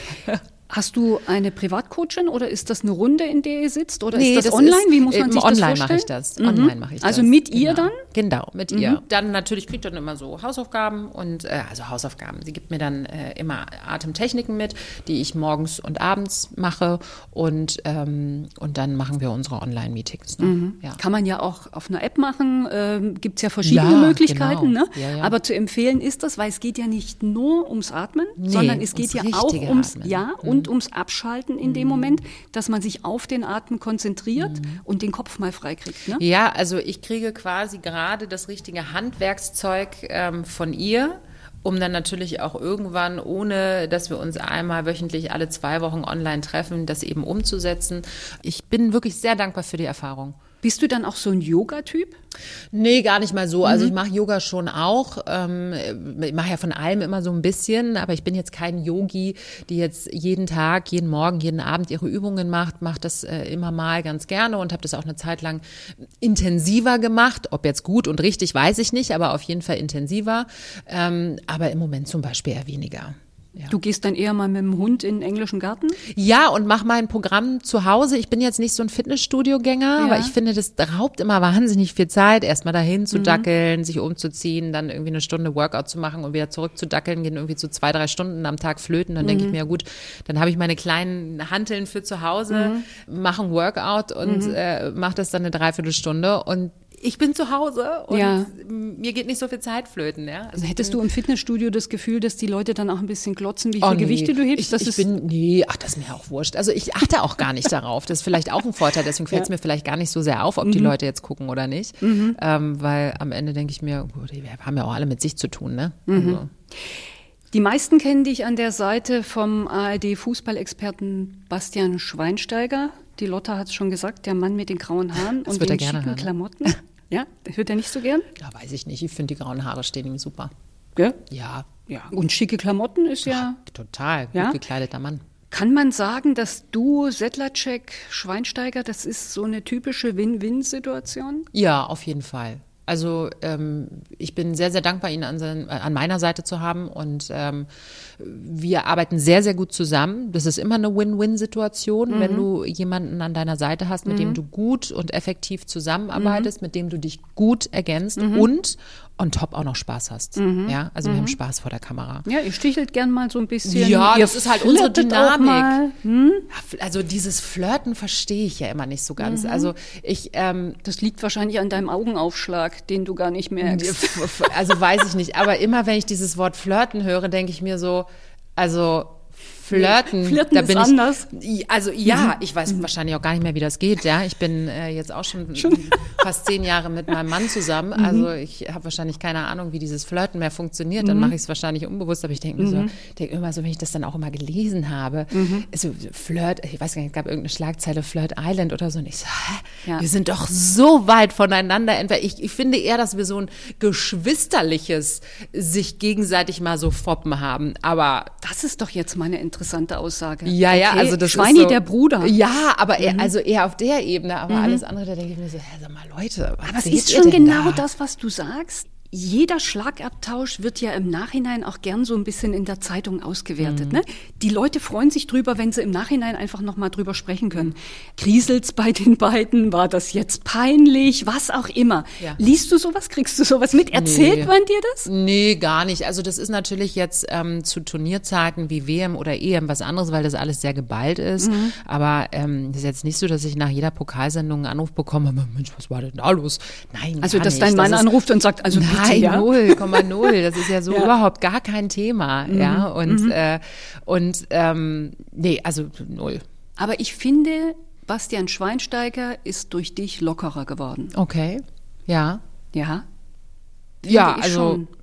Hast du eine Privatcoachin oder ist das eine Runde, in der ihr sitzt? Oder nee, ist das, das online? Wie muss man sich das online vorstellen? Mache ich das. Mhm. Online mache ich das. Also mit genau. ihr dann? Genau, mit mhm. ihr. Dann natürlich kriegt dann immer so Hausaufgaben und äh, also Hausaufgaben. Sie gibt mir dann äh, immer Atemtechniken mit, die ich morgens und abends mache und ähm, und dann machen wir unsere Online-Meetings. Ne? Mhm. Ja. Kann man ja auch auf einer App machen. Ähm, gibt es ja verschiedene ja, Möglichkeiten. Genau. Ne? Ja, ja. Aber zu empfehlen ist das, weil es geht ja nicht nur ums Atmen, nee, sondern es geht ja auch ums Atmen. ja mhm. und ums Abschalten in dem Moment, dass man sich auf den Atem konzentriert mhm. und den Kopf mal freikriegt. Ne? Ja, also ich kriege quasi gerade das richtige Handwerkszeug ähm, von ihr, um dann natürlich auch irgendwann, ohne dass wir uns einmal wöchentlich alle zwei Wochen online treffen, das eben umzusetzen. Ich bin wirklich sehr dankbar für die Erfahrung. Bist du dann auch so ein Yoga-Typ? Nee, gar nicht mal so. Also ich mache Yoga schon auch. Ähm, ich mache ja von allem immer so ein bisschen, aber ich bin jetzt kein Yogi, die jetzt jeden Tag, jeden Morgen, jeden Abend ihre Übungen macht. Mache das äh, immer mal ganz gerne und habe das auch eine Zeit lang intensiver gemacht. Ob jetzt gut und richtig, weiß ich nicht, aber auf jeden Fall intensiver. Ähm, aber im Moment zum Beispiel eher weniger. Ja. Du gehst dann eher mal mit dem Hund in den englischen Garten? Ja, und mach mein Programm zu Hause. Ich bin jetzt nicht so ein Fitnessstudio-Gänger, ja. aber ich finde, das raubt immer wahnsinnig viel Zeit, erstmal dahin zu mhm. dackeln, sich umzuziehen, dann irgendwie eine Stunde Workout zu machen und wieder zurück zu dackeln, gehen irgendwie so zwei, drei Stunden am Tag flöten. Dann mhm. denke ich mir, ja gut, dann habe ich meine kleinen Hanteln für zu Hause, mhm. mache ein Workout und mhm. äh, mache das dann eine Dreiviertelstunde und ich bin zu Hause und ja. mir geht nicht so viel Zeit flöten. Ja? Also hättest du im Fitnessstudio das Gefühl, dass die Leute dann auch ein bisschen glotzen, wie viele oh, nee. Gewichte du hebst? Ich, das ich ist bin, nee, ach, das ist mir auch wurscht. Also ich achte auch gar nicht darauf. Das ist vielleicht auch ein Vorteil. Deswegen fällt es ja. mir vielleicht gar nicht so sehr auf, ob mhm. die Leute jetzt gucken oder nicht. Mhm. Ähm, weil am Ende denke ich mir, gut, wir haben ja auch alle mit sich zu tun. Ne? Mhm. Also. Die meisten kennen dich an der Seite vom A R D-Fußballexperten Bastian Schweinsteiger. Die Lotta hat es schon gesagt, der Mann mit den grauen Haaren das und den schicken hören. Klamotten. Ja, das hört er nicht so gern? Ja, weiß ich nicht. Ich finde, die grauen Haare stehen ihm super. Ja? Ja. Ja. Und schicke Klamotten ist ja... Ach, total. Gut ja? gekleideter Mann. Kann man sagen, dass du, Sedlacek, Schweinsteiger, das ist so eine typische Win-Win-Situation? Ja, auf jeden Fall. Also ähm, ich bin sehr, sehr dankbar, ihn an, sein, an meiner Seite zu haben und ähm, wir arbeiten sehr, sehr gut zusammen. Das ist immer eine Win-Win-Situation, mhm. wenn du jemanden an deiner Seite hast, mit mhm. dem du gut und effektiv zusammenarbeitest, mhm. mit dem du dich gut ergänzt mhm. und on top auch noch Spaß hast. Mhm. Ja, also mhm. wir haben Spaß vor der Kamera. Ja, ihr stichelt gern mal so ein bisschen. Ja, das ist halt unsere Dynamik. Hm? Also dieses Flirten verstehe ich ja immer nicht so ganz. Mhm. Also ich, ähm, das liegt wahrscheinlich an deinem Augenaufschlag, den du gar nicht merkst. Also weiß ich nicht. Aber immer wenn ich dieses Wort Flirten höre, denke ich mir so, also Flirten, Flirten da ist bin anders. Ich, also ja, ich weiß wahrscheinlich auch gar nicht mehr, wie das geht. Ja, ich bin äh, jetzt auch schon, schon fast zehn Jahre mit meinem Mann zusammen. Mhm. Also ich habe wahrscheinlich keine Ahnung, wie dieses Flirten mehr funktioniert. Dann mhm. mache ich es wahrscheinlich unbewusst, aber ich denke mir mhm. so, denke immer so, wenn ich das dann auch immer gelesen habe, mhm. also Flirt, ich weiß gar nicht, es gab irgendeine Schlagzeile Flirt Island oder so, und ich so, hä? Ja. Wir sind doch so weit voneinander entfernt. Ich, ich finde eher, dass wir so ein geschwisterliches sich gegenseitig mal so foppen haben. Aber das ist doch jetzt meine interessante Aussage. Ja, okay. ja, also das Schweini, ist so, der Bruder. Ja, aber eher, also eher auf der Ebene, aber mhm. alles andere, da denke ich mir so, hä, sag mal, Leute, was aber es seht ist ihr schon denn genau da? das, was du sagst. Jeder Schlagabtausch wird ja im Nachhinein auch gern so ein bisschen in der Zeitung ausgewertet. Mhm. Ne? Die Leute freuen sich drüber, wenn sie im Nachhinein einfach nochmal drüber sprechen können. Mhm. Kriselt's bei den beiden? War das jetzt peinlich? Was auch immer. Ja. Liest du sowas? Kriegst du sowas mit? Erzählt nee. man dir das? Nee, gar nicht. Also das ist natürlich jetzt ähm, zu Turnierzeiten wie W M oder E M was anderes, weil das alles sehr geballt ist. Mhm. Aber ähm, das ist jetzt nicht so, dass ich nach jeder Pokalsendung einen Anruf bekomme, Mensch, was war denn da los? Nein, Also, dass nicht. dein Mann das anruft und sagt, also nein, bitte, ja? null Komma null. Das ist ja so ja. überhaupt gar kein Thema. Mhm. Ja, und, mhm. äh, und ähm, nee, also null. Aber ich finde, Bastian Schweinsteiger ist durch dich lockerer geworden. Okay, ja. Ja. Ja, also,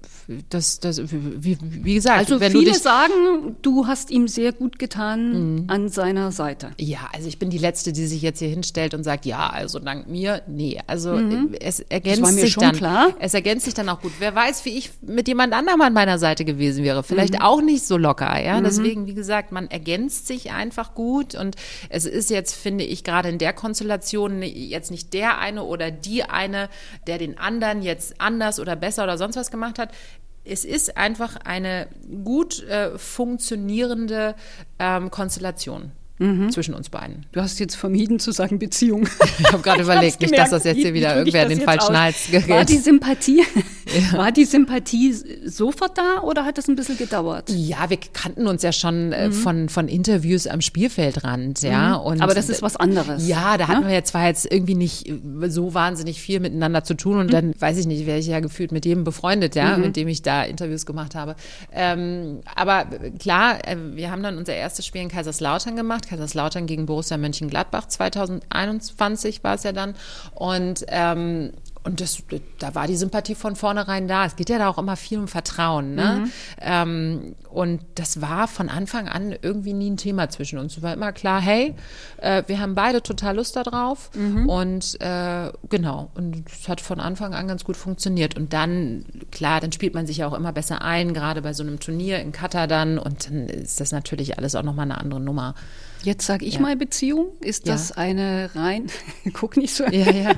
das, das, wie, wie gesagt, also wenn viele du dich sagen, du hast ihm sehr gut getan mhm. an seiner Seite. Ja, also ich bin die Letzte, die sich jetzt hier hinstellt und sagt, ja, also dank mir, nee, also mhm. es ergänzt das war mir sich schon dann, klar. es ergänzt sich dann auch gut. Wer weiß, wie ich mit jemand anderem an meiner Seite gewesen wäre, vielleicht mhm. auch nicht so locker, ja, mhm. deswegen, wie gesagt, man ergänzt sich einfach gut und es ist jetzt, finde ich, gerade in der Konstellation jetzt nicht der eine oder die eine, der den anderen jetzt anders oder besser oder sonst was gemacht hat. Es ist einfach eine gut äh, funktionierende ähm, Konstellation. Mhm. Zwischen uns beiden. Du hast jetzt vermieden zu sagen Beziehung. Ich habe gerade überlegt, nicht, dass das jetzt hier wieder irgendwer in den falschen Hals gerät. War die Sympathie, ja. war die Sympathie sofort da oder hat das ein bisschen gedauert? Ja, wir kannten uns ja schon mhm. äh, von, von Interviews am Spielfeldrand, ja. Mhm. Und aber das ist was anderes. Ja, da hatten ja? wir ja zwar jetzt irgendwie nicht so wahnsinnig viel miteinander zu tun und mhm. dann, weiß ich nicht, wäre ich ja gefühlt mit jedem befreundet, ja, mhm. mit dem ich da Interviews gemacht habe. Ähm, aber klar, äh, wir haben dann unser erstes Spiel in Kaiserslautern gemacht, Kaiserslautern gegen Borussia Mönchengladbach zwanzig einundzwanzig war es ja dann und ähm, und das, da war die Sympathie von vornherein da. Es geht ja da auch immer viel um Vertrauen, ne? Mhm. Ähm, und das war von Anfang an irgendwie nie ein Thema zwischen uns. Es war immer klar, hey, äh, wir haben beide total Lust da drauf mhm. und äh, genau, und es hat von Anfang an ganz gut funktioniert. Und dann, klar, dann spielt man sich ja auch immer besser ein, gerade bei so einem Turnier in Katar dann und dann ist das natürlich alles auch nochmal eine andere Nummer. Jetzt sage ich ja. mal Beziehung. Ist ja. das eine rein, guck nicht so, ja, ja.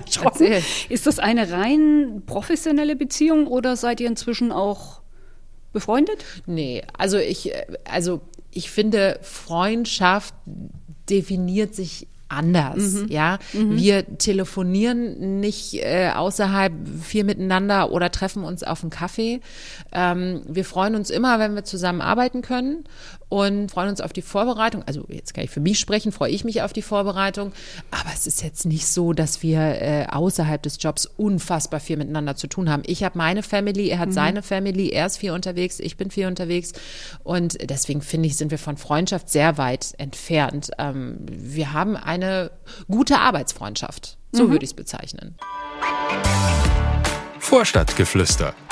ist das eine rein professionelle Beziehung oder seid ihr inzwischen auch befreundet? Nee, also ich, also ich finde, Freundschaft definiert sich anders, mhm. ja. Mhm. Wir telefonieren nicht äh, außerhalb viel miteinander oder treffen uns auf einen Kaffee. Ähm, wir freuen uns immer, wenn wir zusammen arbeiten können und freuen uns auf die Vorbereitung. Also jetzt kann ich für mich sprechen, freue ich mich auf die Vorbereitung. Aber es ist jetzt nicht so, dass wir äh, außerhalb des Jobs unfassbar viel miteinander zu tun haben. Ich habe meine Family, er hat mhm. seine Family, er ist viel unterwegs, ich bin viel unterwegs. Und deswegen finde ich, sind wir von Freundschaft sehr weit entfernt. Ähm, wir haben eine eine gute Arbeitsfreundschaft. So mhm. würde ich es bezeichnen. Vorstadtgeflüster.